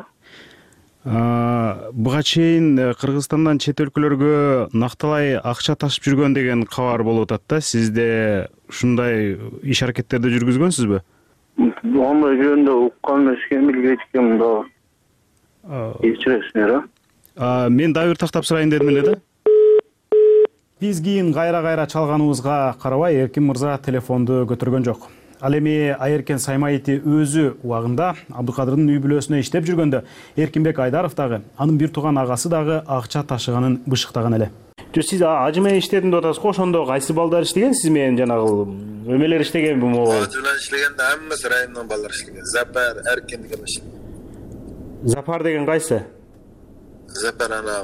Буга чейин Кыргызстандан чет өлкөлөргө накталай акча ташып жүргөн деген кабар болуп атат да. Сизде ушундай иш аракеттерди жүргүзгөнсүзбү? Ондай жөнүндө уккан эмескен, билбейт экенмин да. Кечиресиңер, а? Мен дагы бир тактап сурайын дедим эле да. Биз кийин кайра-кайра чалганыбызга карабай Эркин мырза телефонду көтөргөн жок. Ал эми Айеркен Саймайти өзү убагында Абдыкадырдын үй бүлөсүнө иштеп жүргөндө Эркинбек Айдаров дагы, анын бир тууган агасы дагы акча ташыганын бышыктаган эле. Сиз ажы менен иштедим деп атасыз го, ошондо кайсы балдар иштеген, сиз менен жанагы өмелер иштегенби могу? Ажы менен иштегенде хаммасы райондон балдар иштеген. Запар, Эркин деген эш. Запар деген кайсы? Запар ана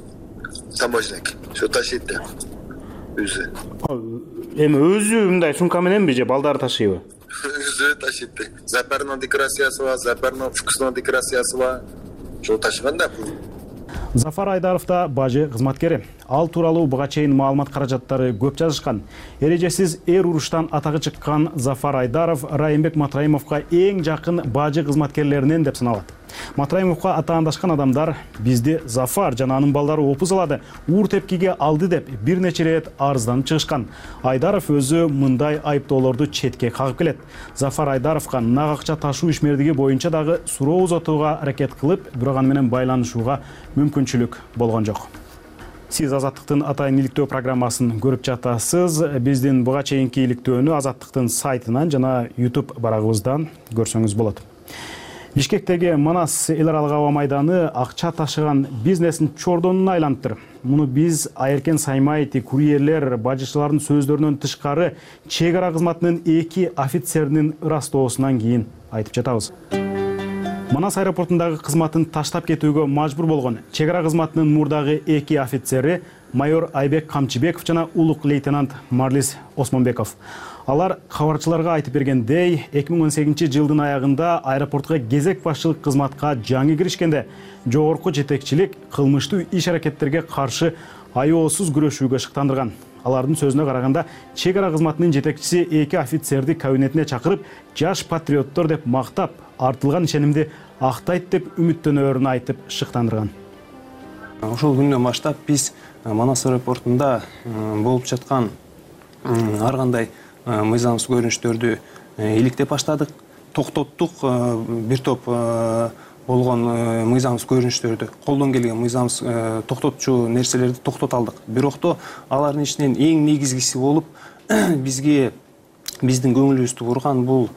таможник. Şu taşıydı. Өзү. Эми өзү мындай сумка мененби же балдар ташыйбы? Өзү ташıydı. Запарнын декорациясы бар, запарнын вкусный декорациясы бар. Şu ташыган да. Зафар Айдаров да бажы кызматкери. Ал тууралуу буга чейин маалымат каражаттары көп жазышкан. Эрежесиз эр уруштан атагы чыккан Зафар Айдаров Райымбек Матраимовго эң жакын бажы кызматкерлеринен деп саналат. Матраимовго атаандашкан адамдар бизди Зафар жана анын балдары опуз алады, уур тепкиге алды деп бир нече ирет арызданып чыгышкан. Айдаров өзү мындай айыптоолорду четке кагып келет. Зафар Айдаровго нак акча ташуу ишмердиги боюнча дагы суроо узатууга аракет кылып, бирок аны менен байланышууга мүмкүнчүлүк болгон жок. Сиз Азаттыктын атайын иликтөө программасын көрүп жатасыз. Биздин буга чейинки иликтөөнү Азаттыктын сайтынан жана YouTube барагыбыздан көрсөңүз болот. Бишкектеги Манас эл аралык аба майданы акча ташыган бизнесин чордонуна айлантыр. Муну биз Айеркен Саймайти курьерлер бажычылардын сөздөрүнөн тышкары чек ара кызматынын эки офицеринин ырастоосунан кийин айтып жатабыз. Манас аэропортундагы кызматын таштап кетүүгө мажбур болгон чек ара кызматынын мурдагы эки офицери майор Айбек Камчыбеков жана улук лейтенант Марлис Осмонбеков. Алар кабарчыларга айтып бергендей, эки миң он сегизинчи жылдын аягында аэропортко кезек башчылык кызматка жаңы киришкенде жогорку жетекчилик кылмыштуу иш аракеттерге каршы аеосуз күрөшүүгө шыктандырган. Алардын сөзүнө караганда, чек ара кызматынын жетекчиси эки офицерди кабинетине чакырып, жаш патриоттор деп мактап, артылган ишенимди актайт деп үмүттөнөөрүн айтып шыктандырган. Ошол күндөн баштап биз Манас аэропортунда болуп жаткан ар кандай мыйзамсыз көрүнүштөрдү иликтеп баштадык, токтоттук. Бир топ болгон мыйзамсыз көрүнүштөрдү, колдон келген мыйзамсыз токтотчу нерселерди токтото алдык. Бирокто алардын ичинен эң негизгиси болуп бизге биздин көңүлүбүздү бурган бул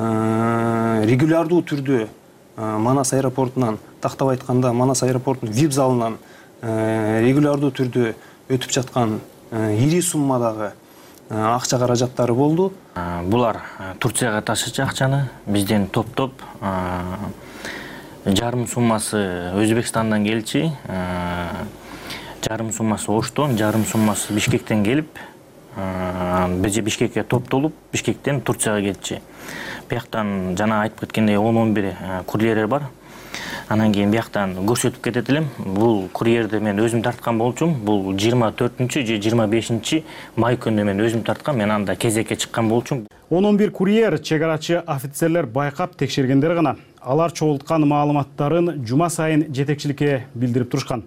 регулярдуу түрдө Манас аэропортунан, тактап айтканда Манас аэропортунун ви ай пи залынан регулярдуу түрдө өтүп жаткан ири суммадагы акча каражаттары болду. Булар Турцияга ташычы акчаны бизден топтоп жарым суммасы Өзбекстандан келчи, жарым суммасы Оштон, жарым суммасы Бишкектен келип, биз Бишкекке топтолуп, Бишкектен Турцияга кетчи. Бияктан жана айтып кеткендей он он бир курьерлер бар. Анан кийин бияктан көрсөтүп кетет элем. Бул курьерди мен өзүм тарткан болчумун. Бул жыйырма төртүнчү же жыйырма бешинчи май күнү мен өзүм тарткан. Мен анда кезекке чыккан болчумун. он он бир курьер чек арачы офицерлер байкап текшергендер гана. Алар чогулткан маалыматтарын жума сайын жетекчиликке билдирип турушкан.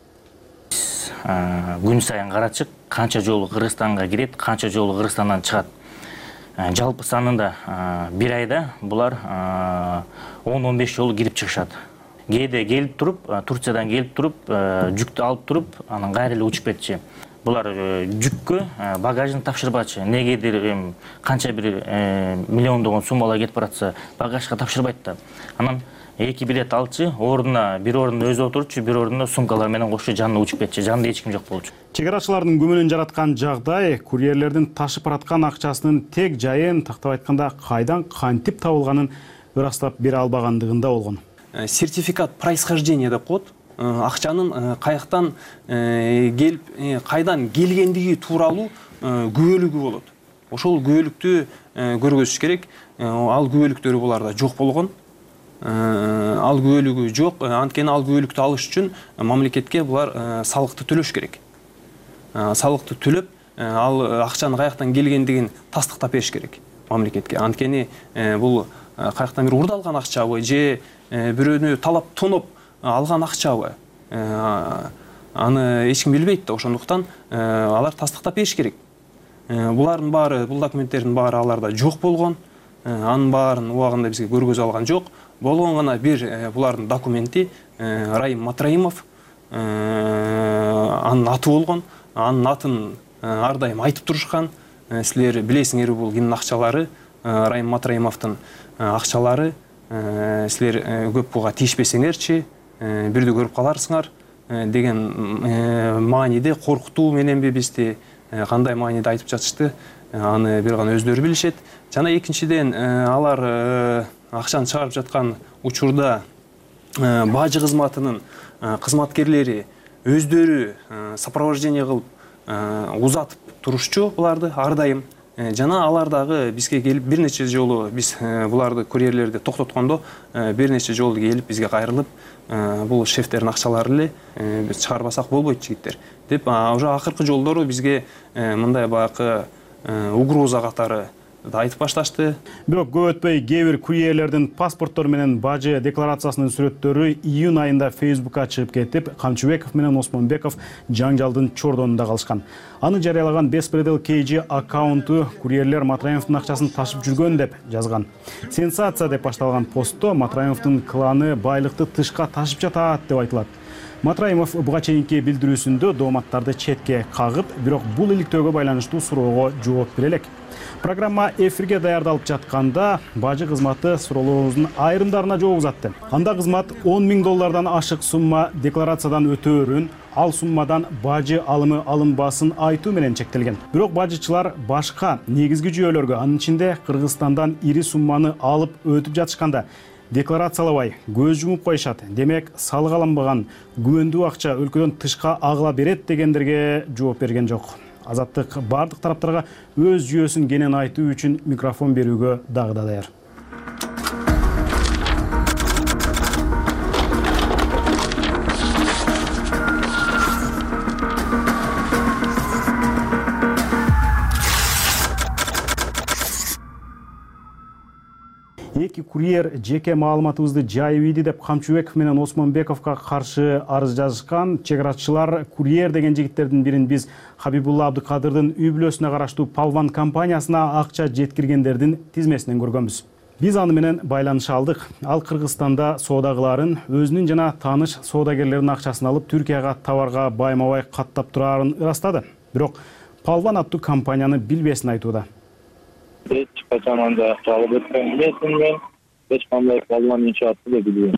Күн сайын карачык канча жолу Кыргызстанга кирет, канча жолу Кыргызстандан чыгат. Жалпы санында бир айда булар он он беш жолу кирип чыгышат. Кээде келип туруп, Турциядан келип туруп, жүктү алып туруп, анан кайра эле учуп кетчи. Булар жүккө багажын тапшырбачы. Негедир канча бир миллиондогон суммалар кетип баратса, багажга тапшырбайт да. Анан эки билет алчу, ордуна бир ордунда өзү отурчу, бир ордунда сумкалар менен кошо жанына учуп кетчү. Жанында эч ким жок болчу. Чек арачылардын күмөнүн жараткан жагдай курьерлердин ташып бараткан акчасынын тег жайын, тактап айтканда, кайдан кантип табылганын ырастап бере албагандыгында болгон. Сертификат происхождения деп коет. Акчанын каяктан келип, кайдан келгендиги тууралуу күбөлүгү болот. Ошол күбөлүктү көргөзүш керек. Ал күбөлүктөрү буларда жок болгон. Ал күбөлүгү жок. Анткени ал күбөлүктү алыш үчүн мамлекетке булар салыкты төлөш керек. Салыкты төлөп, ал акчанын каяктан келгендигин тастыктап бериш керек мамлекетке. Анткени бул каяктан бир урдалган акчабы же бирөөнү талап тоноп алган акчабы, аны эч ким билбейт да. Ошондуктан алар тастыктап бериш керек. Булардын баары, бул документтердин баары аларда жок болгон. Анын баарын убагында бизге көргөзө алган жок. Болгон гана бир булардын документи Райым Матраимов, анын аты болгон. Анын атын ар дайым айтып турушкан. Силер билесиңер, бул кимдин акчалары, Райым Матраимовдун акчалары. Силер көп буга тийишпесеңерчи, бирдө көрүп каларсыңар деген мааниде, коркутуу мененби бизди кандай мааниде айтып жатышты, аны бир гана өздөрү билишет. Жана экинчиден, алар акчаны чыгарып жаткан учурда бажы кызматынын кызматкерлери өздөрү сопровождение кылып узатып турушчу буларды ар дайым. Жана алар дагы бизге келип бир нече жолу, биз буларды курьерлерди токтоткондо бир нече жолу келип бизге кайрылып, бул шефтердин акчалары эле, биз чыгарбасак болбойт жигиттер деп, уже акыркы жолдору бизге мындай баягы угроза катары айтып башташты. Бирок көп өтпөй кээ бир курьерлердин паспорттору менен бажы декларациясынын сүрөттөрү июнь айында Фейсбукка чыгып кетип, Камчыбеков менен Осмонбеков жаңжалдын чордонунда калышкан. Аны жарыялаган Беспредел кей джи аккаунту курьерлер Матраимовдун акчасын ташып жүргөн деп жазган. Сенсация деп башталган постто Матраимовдун кланы байлыкты тышка ташып жатат деп айтылат. Матраимов буга чейинки билдирүүсүндө дооматтарды четке кагып, бирок бул иликтөөгө байланыштуу суроого жооп бере элек. Программа эфирге даярдалып жатканда бажы кызматы суроолорубуздун айрымдарына жооп узатты. Анда кызмат он миң доллардан ашык сумма декларациядан өтөөрүн, ал суммадан бажы алымы алынбасын айтуу менен чектелген. Бирок бажычылар башка негизги жүйөлөргө, анын ичинде Кыргызстандан ири сумманы алып өтүп жатышканда декларациялабай көз жумуп коюшат. Демек, салык алынбаган күбөндүү акча өлкөдөн тышка агыла берет дегендерге жооп берген жок. Азаттык бардык тараптарга өз жүйөсүн кенен айтуу үчүн микрофон берүүгө дагы да даяр. Эки курьер жеке маалыматыбызды жайып ийди деп Камчыбеков менен Осмонбековго каршы арыз жазышкан. Чек арачылар курьер деген жигиттердин бирин биз Хабибулла Абдыкадырдын үй бүлөсүнө караштуу Палван компаниясына акча жеткиргендердин тизмесинен көргөнбүз. Биз аны менен байланыша алдык. Ал Кыргызстанда соода кылаарын, өзүнүн жана тааныш соодагерлердин акчасын алып Түркияга товарга байма-бай каттап турарын ырастады. Бирок Палван аттуу компанияны билбесин айтууда. Эч качан андай акчалып өткөн эмесмин мен. Эч кандай Палван иншаатты да билбейм.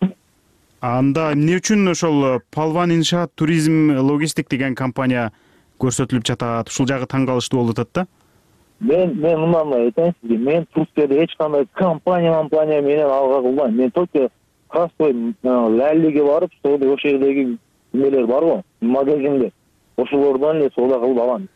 Анда эмне үчүн ошол Палван иншаат туризм логистик деген компания көрсөтүлүп жатат? Ушул жагы таң калыштуу болуп атат да? Мен мен мындай айтайын сизге, мен Турцияда эч кандай компания компания менен алга кылбайм. Мен только простой лаллиге барып, соода ошол жердеги эмелер барбы? Магазиндер. Ошолордон эле соода кылып алам.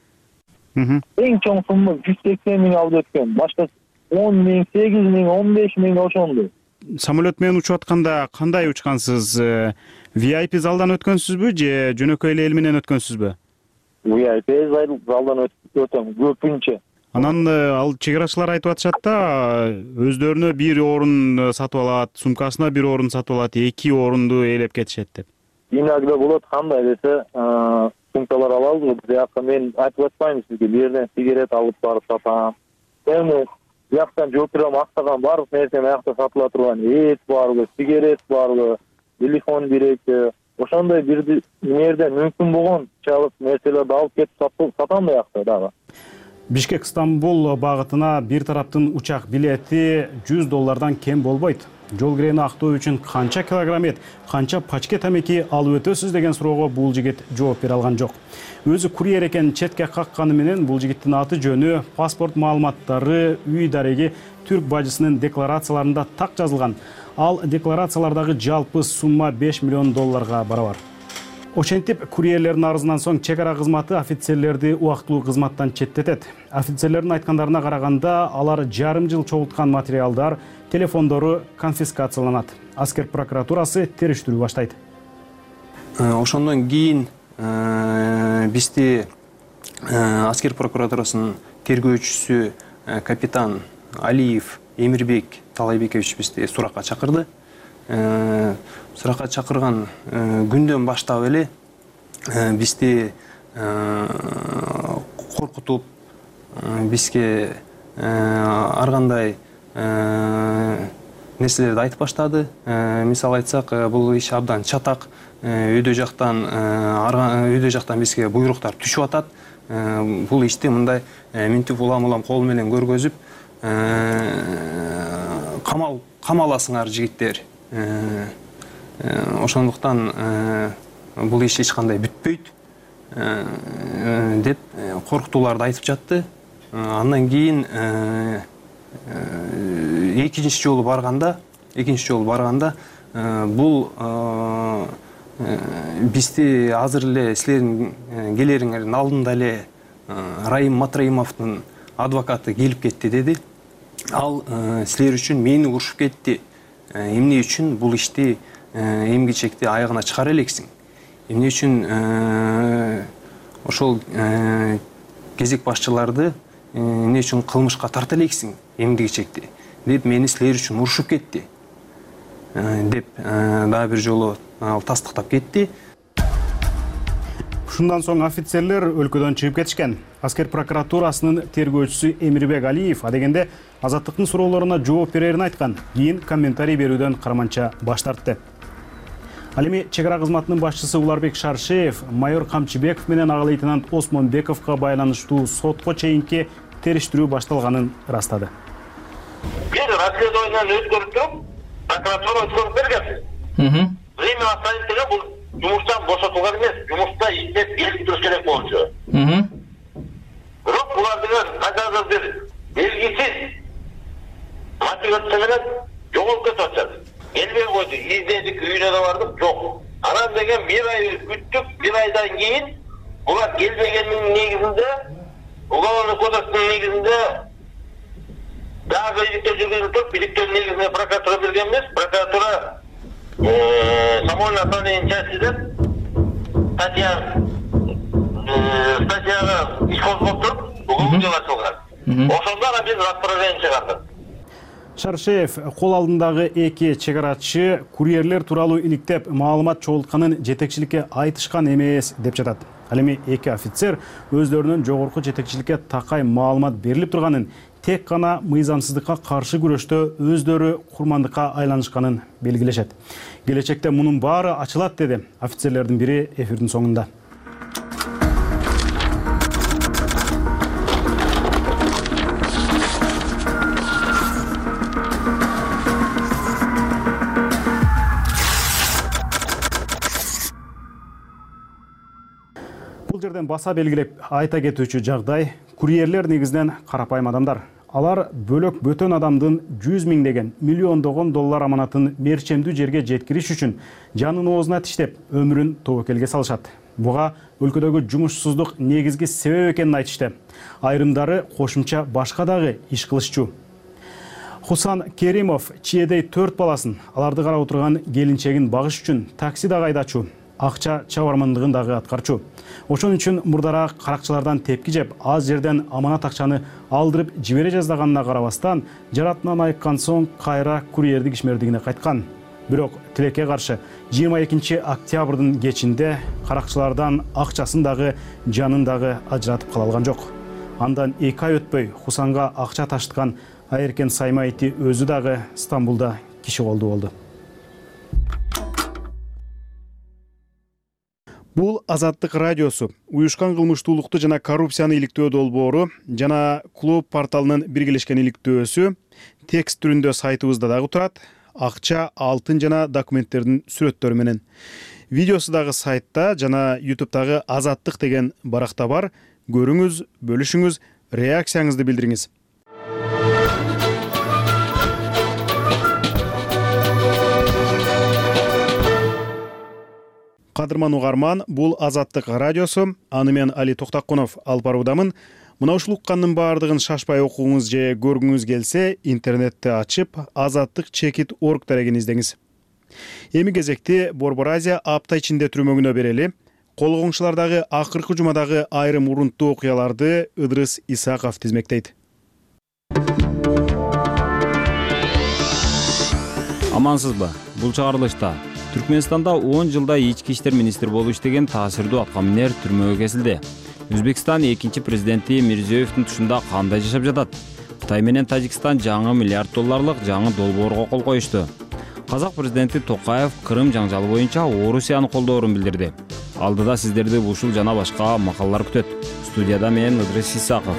Эң чоң сумма жүз сексен миң алып өткөн. Башка он миң, сегиз миң, он беш миң ошондой. Самолет менен учуп атканда кандай учкансыз? ви ай пи залдан өткөнсүзбү же жөнөкөй эле эл менен өткөнсүзбү? ви ай пи залдан өтөм көпүнчө. Анан ал чек арачылар айтып атышат да, өздөрүнө бир орун сатып алат, сумкасына бир орун сатып алат, эки орунду ээлеп кетишет деп. Иногда болот, кандай десе, сумкалар алабыз, бияка мен айтып атпайм сизге, бир жерден сигарет алып барып сатам. Эми бияктан жооп берем, актаган баардык нерсе аякта сатыла турган, эт барбы, сигарет барбы, телефон биреки, ошондой бир жерден мүмкүн болгон чалып нерселерди алып кетип сатам аякта дагы. Бишкек Стамбул багытына бир тараптын учак билети жүз доллардан кем болбойт. жол кирени актоо үчүн канча килограмм эт, канча пачке тамеки алып өтөсүз деген суроого бул жигит жооп бере алган жок. Өзү курьер экен четке какканы менен бул жигиттин аты жөнү, паспорт маалыматтары, үй дареги түрк бажысынын декларацияларында так жазылган. Ал декларациялардагы жалпы сумма беш миллион долларга барабар. Ошентип, курьерлердин арызынан соң чек ара кызматы офицерлерди убактылуу кызматтан четтетет. Офицерлердин айткандарына караганда, алар жарым жыл чогулткан материалдар, телефондору конфискацияланат. Аскер прокуратурасы териштирүү баштайт. Ошондон кийин бизди Аскер прокуратурасынын тергөөчүсү капитан Алиев Эмирбек Талайбекович бизди суракка чакырды. Суракка чакырган күндөн баштап эле бизди коркутуп, бизге ар кандай нерселерди айтып баштады. Мисалы айтсак, бул иш абдан чатак, өйдө жактан өйдө жактан бизге буйруктар түшүп атат. Бул ишти мындай минтип улам-улам кол менен көргөзүп, камал камаласыңар жигиттер. Ошондуктан бул иш эч кандай бүтпөйт деп коркутууларды айтып жатты. Андан кийин экинчи жолу барганда, экинчи жолу барганда бул бизди азыр эле силердин келериңердин алдында эле Райым Матраимовдун адвокаты келип кетти деди. Ал силер үчүн мени урушуп кетти. Эмне үчүн бул ишти эмгичекти аягына чыгара элексиң? Эмне үчүн ошол кезек башчыларды эмне үчүн кылмышка тарта элексиң эмгичекти? Деп мени силер үчүн урушуп кетти. Деп дагы бир жолу ал тастыктап кетти. Ушундан соң офицерлер өлкөдөн чыгып кетишкен. Аскер прокуратурасынын тергөөчүсү Эмирбек Алиев адегенде Азаттыктын суроолоруна жооп берерин айткан. Кийин комментарий берүүдөн карманча баш тартты. Ал эми чек ара кызматынын башчысы Уларбек Шаршеев майор Камчыбеков менен ага лейтенант Осмонбековго байланыштуу сотко чейинки териштирүү башталганын ырастады. Бир расследованияны өткөрүп, прокуратура өткөрүп берген. Время оставить деген бул жумуштан бошотулган эмес, жумушта иштеп келип туруш керек болчу. Бирок булар деген кайдагы бир белгисиз мотивация менен жоголуп кетип атышат. Келбей койду, издедик, үйүнө да бардык, жок. Анан деген бир ай күттүк, бир айдан кийин булар келбегендин негизинде, уголовный кодекстин негизинде дагы иликтөө жүргүзүлүп туруп, иликтөөнүн негизинде прокуратура берген эмес, прокуратура самоольное отправление части деп статья статьяга иш козгоп туруп, уголовный дело ачылган. Ошондо ана биз распоряжение чыгардык. Шаршеев кол алдындагы эки чегарачы курьерлер тууралуу иликтеп маалымат чогултканын жетекчиликке айтышкан эмес деп жатат. Ал эми эки офицер өздөрүнүн жогорку жетекчиликке такай маалымат берилип турганын, тек гана мыйзамсыздыкка каршы күрөштө өздөрү курмандыкка айланышканын белгилешет. Келечекте мунун баары ачылат деди офицерлердин бири эфирдин соңунда. Бул жерден баса белгилеп айта кетүүчү жагдай, курьерлер негизинен карапайым адамдар. Алар бөлөк бөтөн адамдын жүз миңдеген, миллиондогон доллар аманатын мерчемдүү жерге жеткириш үчүн жанын оозуна тиштеп, өмүрүн тобокелге салышат. Буга өлкөдөгү жумушсуздук негизги себеп экенин айтышты. Айрымдары кошумча башка дагы иш кылышчу. Хусан Керимов чиедей төрт баласын, аларды карап отурган келинчегин багыш үчүн такси дагы айдачу, акча чабармандыгын дагы аткарчу. Ошон үчүн мурдараак каракчылардан тепки жеп, аз жерден аманат акчаны алдырып жибере жаздаганына карабастан, жаратынан айыккан соң кайра курьердик ишмердигине кайткан. Бирок тилекке каршы жыйырма экинчи октябрдын кечинде каракчылардан акчасын дагы, жанын дагы ажыратып кала алган жок. Андан эки ай өтпөй Хусанга акча таштыкан Айеркен Саймайти өзү дагы Стамбулда киши колду болду. Бул Азаттык радиосу, уюшкан кылмыштуулукту жана коррупцияны иликтөө долбоору жана клуб порталынын биргелешкен иликтөөсү текст түрүндө сайтыбызда дагы турат. акча, алтын жана документтердин сүрөттөрү менен. Видеосу дагы сайтта жана ютубтагы Азаттык деген баракта бар. Көрүңүз, бөлүшүңүз, реакцияңызды билдириңиз. Кадырман угарман, бул Азаттык радиосу. Аны мен Али Токтакунов алып баруудамын. Мына ушул уккандын баардыгын шашпай окугуңуз же көргүңүз келсе, интернетти ачып, азаттык чекит точка орг дарегин издеңиз. Эми кезекти Борбор Азия апта ичинде түрмөгүнө берели. Колгоңчулардагы акыркы жумадагы айрым урунттуу окуяларды Ыдырыс Исаков тизмектейт. Амансызбы? Бул чыгарылышта Түркменстанда он жылда ички иштер министри болуп иштеген таасирдүү аткаминер түрмөгө кесилди. Өзбекстан экинчи президенти Мирзиёевдин тушунда кандай жашап жатат? Кытай менен Тажикстан жаңы миллиард долларлык жаңы долбоорго кол коюшту. Казак президенти Токаев Крым жаңжалы боюнча Орусияны колдоорун билдирди. Алдыда сиздерди ушул жана башка макалалар күтөт. Студияда мен Ыдырыс Исаков.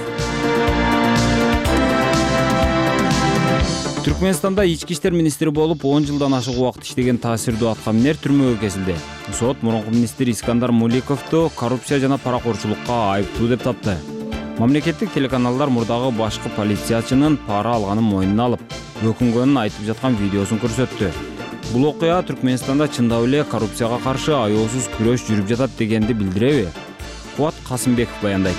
Түркменстанда ички иштер министри болуп он жылдан ашык убакыт иштеген таасирдүү аткаминер түрмөгө кесилди. Сот мурунку министр Искандар Муликовду коррупция жана паракорчулукка айыптуу деп тапты. Мамлекеттик телеканалдар мурдагы башкы полициячынын пара алганын мойнуна алып, өкүнгөнүн айтып жаткан видеосун көрсөттү. Бул окуя Түркменстанда чындап эле коррупцияга каршы аеосуз күрөш жүрүп жатат дегенди билдиреби? Кубат Касымбеков баяндайт.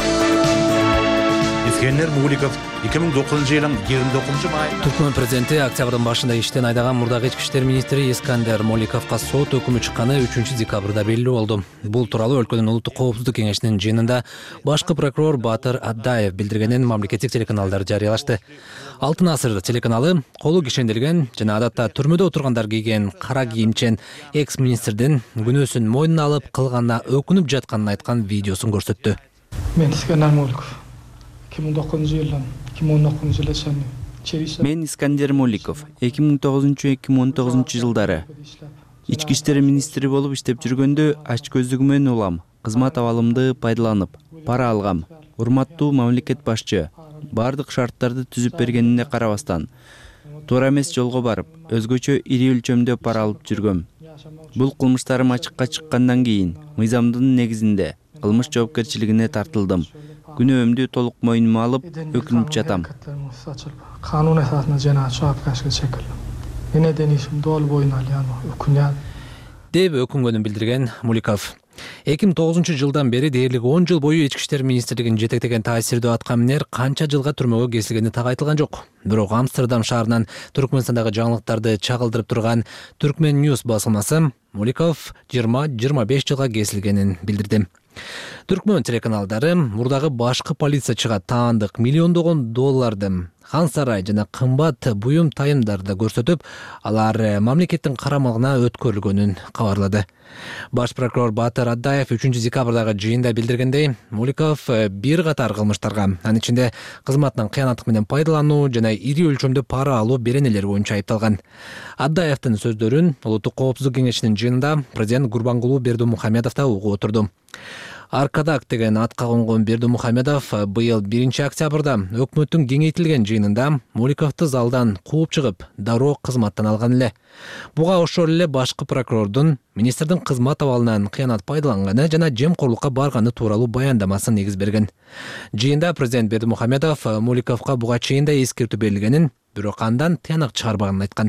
Искандар Муликов эки миң тогузунчу жылдын жыйырма тогузунчу май Түркмөн президенти октябрдын башында иштен айдаган мурдагы ички иштер министри Искандар Моликовго сот өкүмү чыкканы үчүнчү декабрда белгилүү болду. Бул тууралуу өлкөнүн улуттук коопсуздук кеңешинин жыйынында башкы прокурор Батыр Аддаев билдиргенин мамлекеттик телеканалдар жарыялашты. Алтын асыр телеканалы колу кишенделген жана адатта түрмөдө отургандар кийген кара кийимчен экс-министрдин күнөөсүн мойнуна алып кылганына өкүнүп жатканын айткан видеосун көрсөттү. Мен Искандар Моликов эки миң тогузунчу жылдан эки миң он тогузунчу жылга Мен Искандар Моликов эки миң тогузунчу эки миң он тогузунчу жылдары ички иштер министри болуп иштеп жүргөндө ач көздүгүмөн улам, кызмат абалымды пайдаланып, пара алгам. Урматтуу мамлекет башчы бардык шарттарды түзүп бергенине карабастан, туура эмес жолго барып, өзгөчө ири өлчөмдө пара алып жүргөм. Бул кылмыштарым ачыкка чыккандан кийин мыйзамдын негизинде кылмыш жоопкерчилигине тартылдым. Күнөөмдү толук мойнума алып, өкүнүп жатам. Канун эсасында жана жоопкерчиликке чекилdim. Мен денисим дол боюна алган өкүнөт деп өкүнгөнүн билдирген Муликов. эки миң тогузунчу жылдан бери дээрлик он жыл бою ички иштер министрлигин жетектеген таасирдүү аткаминер канча жылга түрмөгө кесилгени так айтылган жок. Бирок Амстердам шаарынан Түркмөнстандагы жаңылыктарды чагылдырып турган Түркмен Ньюс басылмасы Муликов жыйырма жыйырма беш жылга кесилгенин билдирди. Түркмөн телеканалдары мурдагы башкы полициячыга таандык миллиондогон долларды, хан сарай жана кымбат буюм тайымдарды көрсөтүп, алар мамлекеттин карамагына өткөрүлгөнүн кабарлады. Баш прокурор Батыр Аддаев үчүнчү декабрдагы жыйында билдиргендей, Муликов бир катар кылмыштарга, анын ичинде кызматынан кыянаттык менен пайдалануу жана ири өлчөмдө пара алуу беренелери боюнча айыпталган. Аддаевдин сөздөрүн Улуттук коопсуздук кеңешинин жыйынында президент Гурбангулуу Бердимухамедов да угуп отурду. Аркадак деген атка конгон Бердимухамедов быйыл биринчи октябрда өкмөттүн кеңейтилген жыйынында Муликовду залдан кууп чыгып, дароо кызматтан алган эле. Буга ошол эле башкы прокурордун министрдин кызмат абалынан кыянат пайдаланганы жана жемкорлукка барганы тууралуу баяндамасын негиз берген. Жыйында президент Бердимухамедов Муликовго буга чейин да эскертүү берилгенин, бирок андан тыянак чыгарбаганын айткан.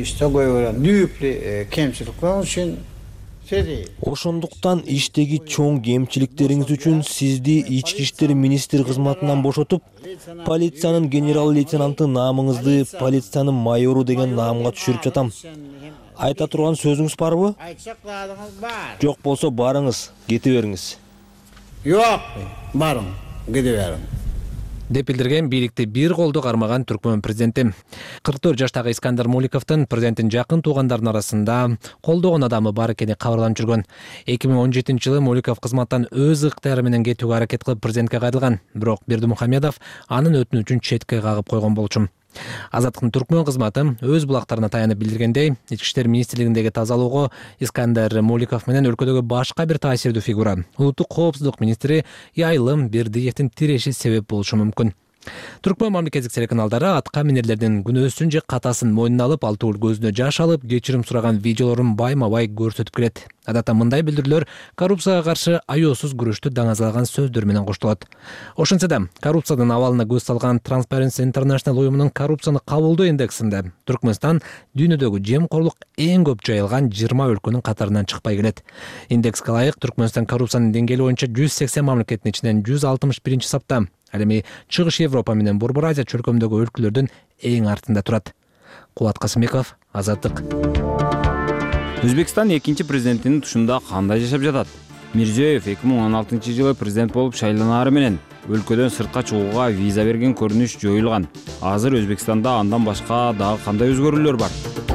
Ошондуктан иштеги чоң кемчиликтериңиз үчүн сизди ички иштер министри кызматынан бошотуп, полициянын генерал-лейтенанты наамыңызды полициянын майору деген наамга түшүрүп жатам. Айта турган сөзүңүз барбы? Жок болсо барыңыз, кете бериңиз. Жок, барың, кете бериң. деп билдирген бийликти бир колдо кармаган Түркмөн президенти. кырк төрт жаштагы Искандар Муликовдун президенттин жакын туугандарынын арасында колдогон адамы бар экени кабарланып жүргөн. эки миң он жетинчи жылы Муликов кызматтан өз ыктыяры менен кетүүгө аракет кылып президентке кайрылган, бирок Бердимухамедов анын өтүнүчүн четке кагып койгон болчу. Азаттыктын Түркмөн кызматы өз булактарына таянып билдиргендей, ички иштер министрлигиндеги тазалоого Искандар Муликов менен өлкөдөгү башка бир таасирдүү фигура, улуттук коопсуздук министри Яйлым Бердиевдин тиреши себеп болушу мүмкүн. Түркмөн мамлекеттик телеканалдары атка минерлердин күнөөсүн же катасын мойнуна алып, ал түгүл көзүнө жаш алып, кечирим сураган видеолорун байма-бай көрсөтүп келет. Адатта мындай билдирүүлөр коррупцияга каршы аеосуз күрөштү даңазалаган сөздөр менен коштолот. Ошентсе да, коррупциянын абалына көз салган Transparency International уюмунун коррупцияны кабылдоо индексинде Түркмөнстан дүйнөдөгү жемкорлук эң көп жайылган жыйырма өлкөнүн катарынан чыкпай келет. Индекске ылайык Түркмөнстан коррупциянын деңгээли боюнча жүз сексен мамлекеттин ичинен жүз алтымыш биринчи сапта. Ал эми Чыгыш Европа менен Борбор Азия чөлкөмүндөгү өлкөлөрдүн эң артында турат. Кубат Касымбеков, Азаттык. Өзбекстан экинчи президентинин тушунда кандай жашап жатат? Мирзиёев эки миң он алтынчы жылы президент болуп шайланары менен өлкөдөн сыртка чыгууга виза берген көрүнүш жоюлган. Азыр Өзбекстанда андан башка дагы кандай өзгөрүүлөр бар?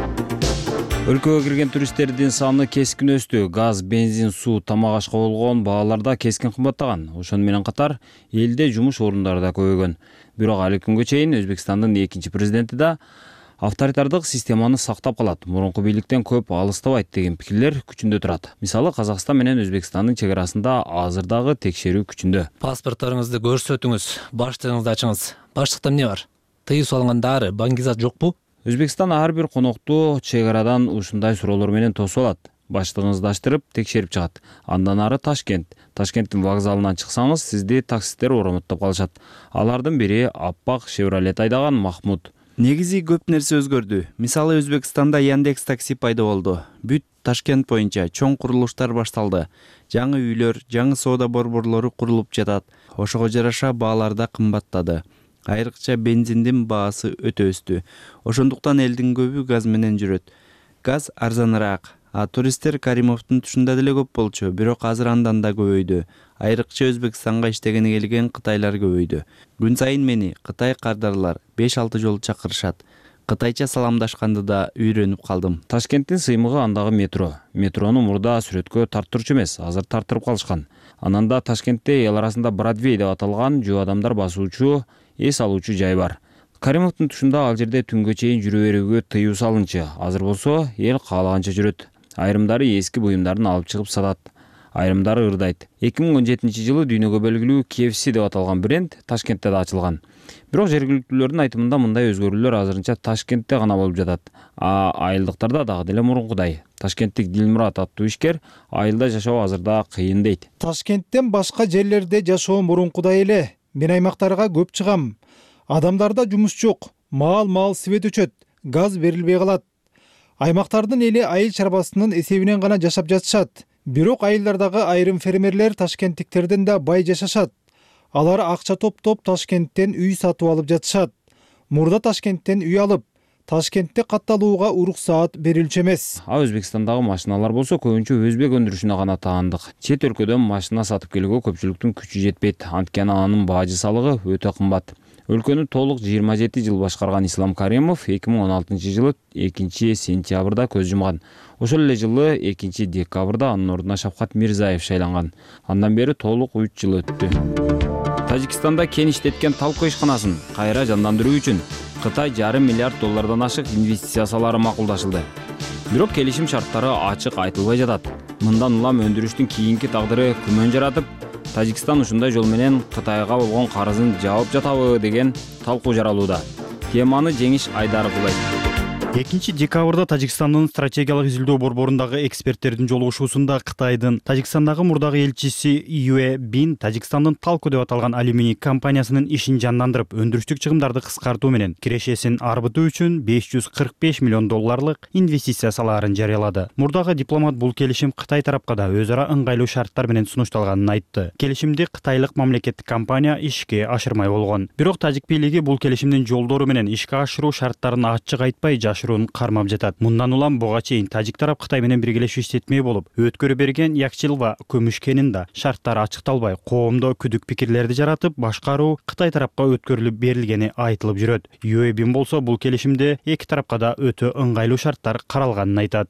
Өлкөгө кирген туристтердин саны кескин өстү. Газ, бензин, суу, тамак ашка болгон бааларда кескин кымбаттаган. Ошону менен катар элде жумуш орундары да көбөйгөн. Бирок али күнгө чейин Өзбекстандын экинчи президенти да авторитардык системаны сактап калат, мурунку бийликтен көп алыстабайт деген пикирлер күчүндө турат. Мисалы, Казакстан менен Өзбекстандын чек арасында азыр дагы текшерүү күчүндө. Паспортторуңузду көрсөтүңүз, баштыгыңызды ачыңыз. Баштыкта эмне бар? Тыюу салынган дары, баңгизат жокпу? Өзбекстан ар бир конокту чек арадан ушундай суроолор менен тосуп алат. Баштыгыңызды аштырып, текшерип чыгат. Андан ары Ташкент. Ташкенттин вокзалынан чыксаңыз, сизди таксисттер оромоттоп калышат. Алардын бири аппак Chevrolet айдаган Махмуд. Негизи көп нерсе өзгөрдү. Мисалы, Өзбекстанда Яндекс такси пайда болду. Бүт Ташкент боюнча чоң курулуштар башталды. Жаңы үйлөр, жаңы соода борборлору курулуп жатат. Ошого жараша баалар да кымбаттады. Айрыкча бензиндин баасы өтө өстү. Ошондуктан элдин көбү газ менен жүрөт. Газ арзаныраак. А туристтер Каримовдун тушунда деле көп болчу, бирок азыр андан да көбөйдү. Айрыкча Өзбекстанга иштегени келген кытайлар көбөйдү. Күн сайын мени Кытай кардарлар беш алты жолу чакырышат. Кытайча саламдашканды да үйрөнүп калдым. Ташкенттин сыймыгы андагы метро. Метрону мурда сүрөткө тарттырчу эмес, азыр тарттырып калышкан. Анан да Ташкентте эл арасында Бродвей деп аталган жөө адамдар басуучу, эс алуучу жай бар. Каримовдун тушунда ал жерде түнгө чейин жүрө берүүгө тыюу салынчы. Азыр болсо эл каалаганча жүрөт. Айрымдары эски буюмдарын алып чыгып сатат. Айрымдары ырдайт. эки миң он жетинчи жылы дүйнөгө белгилүү K F C деп аталган бренд Ташкентте да ачылган. Бирок жергиликтүүлөрдүн айтымында мындай өзгөрүүлөр азырынча Ташкентте гана болуп жатат. А айылдыктарда дагы деле мурункудай. Ташкенттик Дилмурат аттуу ишкер айылда жашоо азырда кыйын дейт. Ташкенттен башка жерлерде жашоо мурункудай эле. Мен аймактарга көп чыгам. Адамдарда жумуш жок. Маал-маал свет өчөт. Газ берилбей калат. Аймактардын эли айыл чарбасынын эсебинен гана жашап жатышат. Бирок айылдардагы айрым фермерлер ташкенттиктерден да бай жашашат. Алар акча топтоп Ташкенттен үй сатып алып жатышат. Мурда Ташкенттен үй алып, Ташкентте катталууга уруксаат берилчү эмес. А Өзбекстандагы машиналар болсо көбүнчө өзбек өндүрүшүнө гана таандык. Чет өлкөдөн машина сатып келүүгө көпчүлүктүн күчү жетпейт. Анткени анын бажы салыгы өтө кымбат. Өлкөнү толук жыйырма жети жыл башкарган Ислам Каримов эки миң он алтынчы жылы экинчи сентябрда көз жумган. Ошол эле жылы экинчи декабрда анын ордуна Шавкат Мирзаев шайланган. Андан бери толук үч жыл өттү. Тажикстанда кен иштеткен талкуу ишканасын кайра жандандыруу үчүн Кытай жарым миллиард доллардан ашык инвестиция салары макулдашылды. Бирок келишим шарттары ачык айтылбай жатат. Мындан улам өндүрүштүн кийинки тагдыры күмөн жаратып, Тажикстан ушундай жол менен Кытайга болгон карызын жаап жатабы деген талкуу жаралууда. Теманы Жеңиш Айдаров улайт. экинчи декабрда Тажикстандын стратегиялык изилдөө борборундагы эксперттердин жолугушуусунда Кытайдын Тажикстандагы мурдагы элчиси Юэ Бин Тажикстандын Талко деп аталган алюминий компаниясынын ишин жандандырып, өндүрүштүк чыгымдарды кыскартуу менен кирешесин арбытуу үчүн беш жүз кырк беш миллион долларлык инвестиция салаарын жарыялады. Мурдагы дипломат бул келишим Кытай тарапка да өз ара ыңгайлуу шарттар менен сунушталганын айтты. Келишимди кытайлык мамлекеттик компания ишке ашырмай болгон. Бирок тажик бийлиги бул келишимдин жолдору менен ишке ашыруу шарттарын ачык айтпай жашыруу кармап жатат. Мындан улам буга чейин тажик тарап Кытай менен биргелешип иштетмей болуп, өткөрү берген Якчилва көмүш кенинде шарттары ачыкталбай, коомдо күдүк пикирлерди жаратып, башкаруу Кытай тарапка өткөрүлүп берилгени айтылып жүрөт. Юэ Бин болсо бул келишимде эки тарапка да өтө ыңгайлуу шарттар каралганын айтат.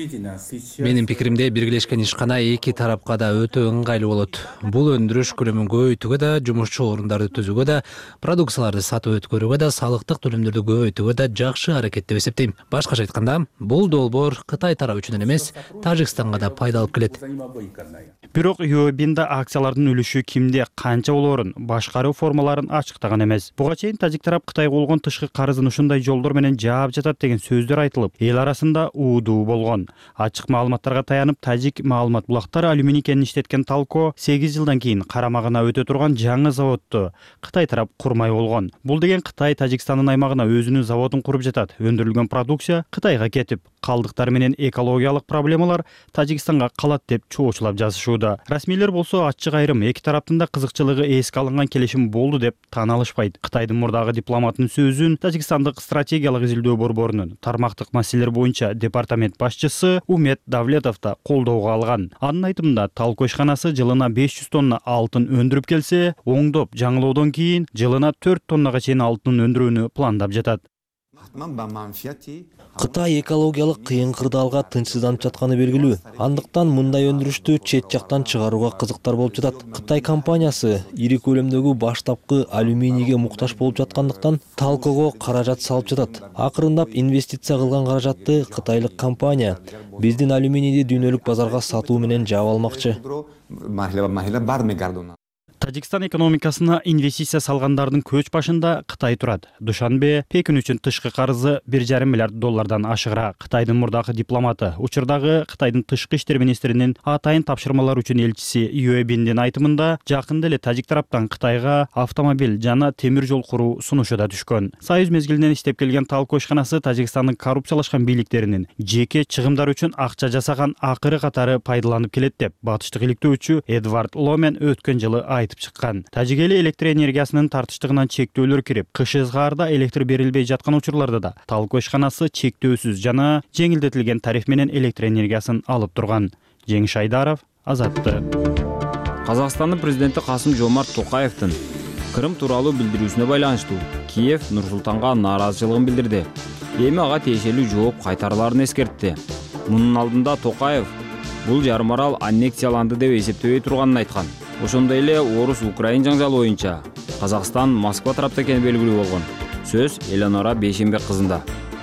Менин пикиримде биргелешкен ишкана эки тарапка да өтө ыңгайлуу болот. Бул өндүрүш көлөмүн көбөйтүүгө да, жумушчу орундарды түзүүгө да, продукцияларды сатып өткөрүүгө да, салыктык төлөмдөрдү көбөйтүүгө да жакшы аракет деп эсептейт. эсептейм. Башкача айтканда, бул долбоор Кытай тарабы үчүн эмес, Тажикстанга да пайда алып келет. Бирок ЮЭБинде акциялардын үлүшү кимде канча болоорун, башкаруу формаларын ачыктаган эмес. Буга чейин тажик тарап Кытайга болгон тышкы карызын ушундай жолдор менен жаап жатат деген сөздөр айтылып, эл арасында уудуу болгон. Ачык маалыматтарга таянып, тажик маалымат булактары алюминий кенин иштеткен Талко сегиз жылдан кийин карамагына өтө турган жаңы заводду Кытай тарап курмай болгон. Бул деген Кытай Тажикстандын аймагына өзүнүн заводун куруп жатат. Өндүрүлгөн продукция Кытайга кетип, калдыктар менен экологиялык проблемалар Тажикстанга калат деп чоочулап жазышууда. Расмийлер болсо ачык айрым эки тараптын да кызыкчылыгы эске алынган келишим болду деп таан алышпайт. Кытайдын мурдагы дипломатынын сөзүн Тажикстандык стратегиялык изилдөө борборунун тармактык маселелер боюнча департамент башчысы Умет Давлетов да колдоого алган. Анын айтымында Талко ишканасы жылына беш жүз тонна алтын өндүрүп келсе, оңдоп жаңылоодон кийин жылына төрт тоннага чейин алтын өндүрүүнү пландап жатат. Кытай экологиялык кыйын кырдаалга тынчсызданып жатканы белгилүү. Андыктан мындай өндүрүштү чет жактан чыгарууга кызыктар болуп жатат. Кытай компаниясы ири көлөмдөгү баштапкы алюминийге муктаж болуп жаткандыктан Талкого каражат салып жатат. Акырындап инвестиция кылган каражатты кытайлык компания биздин алюминийди дүйнөлүк базарга сатуу менен жаап алмакчы. Тажикстан экономикасына инвестиция салгандардын көч башында Кытай турат. Душанбе Пекин үчүн тышкы карызы бир жарым миллиард доллардан ашыгыраак. Кытайдын мурдагы дипломаты, учурдагы Кытайдын тышкы иштер министринин атайын тапшырмалар үчүн элчиси ЮЭБиндин айтымында, жакында эле тажик тараптан Кытайга автомобиль жана темир жол куруу сунушу да түшкөн. Союз мезгилинен иштеп келген Талко ишканасы Тажикстандын коррупциялашкан бийликтеринин жеке чыгымдар үчүн акча жасаган акыры катары пайдаланып келет деп батыштык иликтөөчү Эдвард Ломен өткөн жылы айтып чыккан. Тажик эли электр энергиясынын тартыштыгынан чектөөлөр кирип, кыш ызгаарда электр берилбей жаткан учурларда да Талко ишканасы чектөөсүз жана жеңилдетилген тариф менен электр энергиясын алып турган. Жеңиш Айдаров, Азаттык. Казакстандын президенти Касым Жомарт Токаевдин Крым тууралуу билдирүүсүнө байланыштуу Киев Нур-Султанга нааразычылыгын билдирди. Эми ага тиешелүү жооп кайтарыларын эскертти. Мунун алдында Токаев бул жарым арал аннексияланды деп эсептебей турганын айткан. Ошондой эле орус-украин жаңжалы боюнча Казакстан Москва тарапта экени белгилүү болгон. Сөз Эленора Бейшембек кызында.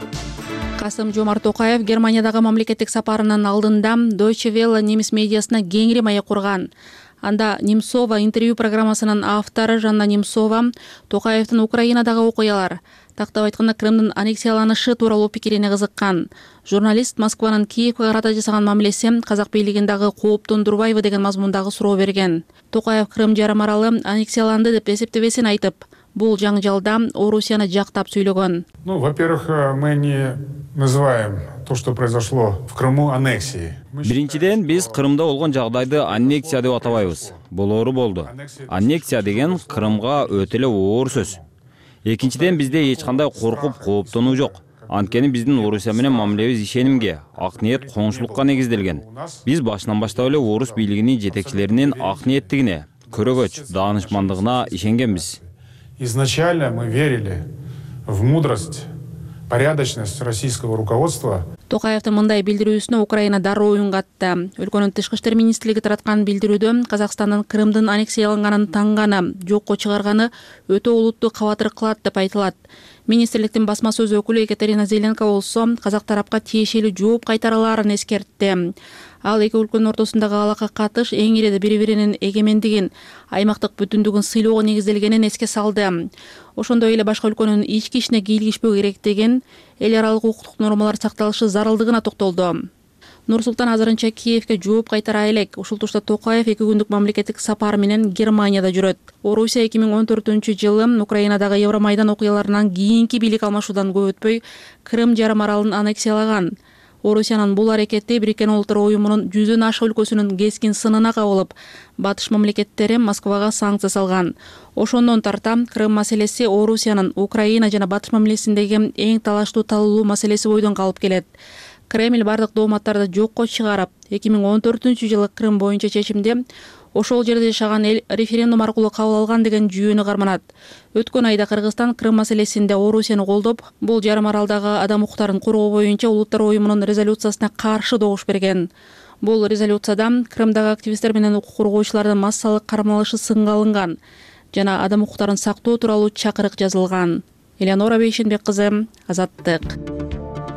Касым Жомарт Токаев Германиядагы мамлекеттик сапарынын алдында Deutsche Welle немис медиасына кеңири маек курган. Анда Немцова интервью программасынын автору Жанна Немцова Токаевдин Украинадагы окуялар, тактап айтканда Крымдын аннексияланышы тууралуу пикирине кызыккан. Журналист Москванын Киевге карата жасаган мамилеси казак бийлигиндагы кооптондурбайбы деген мазмундагы суроо берген. Токаев Крым жарым аралы аннексияланды деп эсептебесин айтып, бул жаңжалда Орусияны жактап сүйлөгөн. Ну, во-первых, мы не называем то, что произошло в Крыму, аннексией. Биринчиден, биз Крымда болгон жагдайды аннексия деп атабайбыз. Болору болду. Аннексия деген Крымга өтө эле оор сөз. Экинчиден, бизде эч кандай коркуп, кооптонуу жок. Анткени биздин Орусия менен мамилебиз ишенимге, ак ниет, коңшулукка негизделген. Биз башынан баштап эле орус бийлигинин жетекчилеринин ак ниеттигине, көрөгөч, даанышмандыгына ишенгенбиз. Изначально мы верили в мудрость, порядочность российского руководства. Токаевдин мындай билдирүүсүнө Украина дароо оюн катты. Өлкөнүн тышкы иштер министрлиги тараткан билдирүүдө Казакстандын Крымдын аннексияланганын таңганы, жокко чыгарганы өтө олуттуу кабатыр кылат деп айтылат. Министрликтин басма сөз өкүлү Екатерина Зеленко болсо казак тарапка тиешелүү жооп кайтараларын эскертти. Ал эки өлкөнүн ортосундагы алака катыш эң иреде бири-биринин эгемендигин, аймактык бүтүндүгүн сыйлоого негизделгенин эске салды. Ошондой эле башка өлкөнүн ички ишине кийлигишпөө керектигин, эл аралык укуктук нормалар сакталышы зарылдыгына токтолду. Нур-Султан азырынча Киевге жооп кайтара элек. Ушул тушта Токаев эки күндүк мамлекеттик сапар менен Германияда жүрөт. Орусия эки миң он төртүнчү жылы Украинадагы Евромайдан окуяларынан кийинки бийлик алмашуудан көп өтпөй Крым жарым аралын аннексиялаган. Орусиянын бул аракети Бириккен Улуттар уюмунун жүздөн ашык өлкөсүнүн кескин сынына кабылып, батыш мамлекеттери Москвага санкция салган. Ошондон тарта Крым маселеси Орусиянын Украина жана батыш мамилесиндеги эң талаштуу талуулуу маселеси бойдон калып келет. Кремль бардык дооматтарды жокко чыгарып, эки миң он төртүнчү жылы Крым боюнча чечимди ошол жерде жашаган эл референдум аркылуу кабыл алган деген жүйөнү карманат. Өткөн айда Кыргызстан Крым маселесинде Орусияны колдоп, бул жарым аралдагы адам укуктарын коргоо боюнча Улуттар уюмунун резолюциясына каршы добуш берген. Бул резолюцияда Крымдагы активисттер менен укук коргоочулардын массалык кармалышы сынга алынган жана адам укуктарын сактоо тууралуу чакырык жазылган. Эленора Бейшенбек кызы, Азаттык.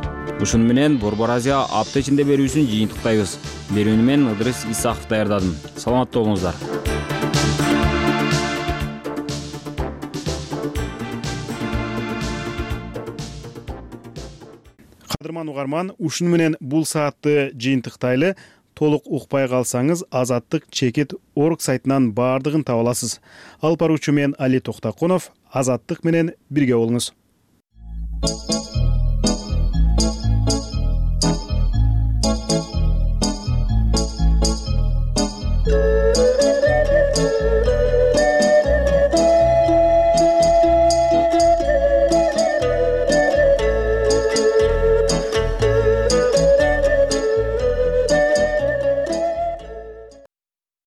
Ушуну менен Борбор Азия апта ичинде берүүсүн жыйынтыктайбыз. Берүүнү мен Ыдырыс Исаков даярдадым. Саламаттуу болуңуздар. Кадырман угарман, ушуну менен бул саатты жыйынтыктайлы. Толук укпай калсаңыз, Азаттык чекит орг сайтынан баардыгын таба аласыз. Алып баруучу мен Али Токтакунов. Азаттык менен бирге болуңуз.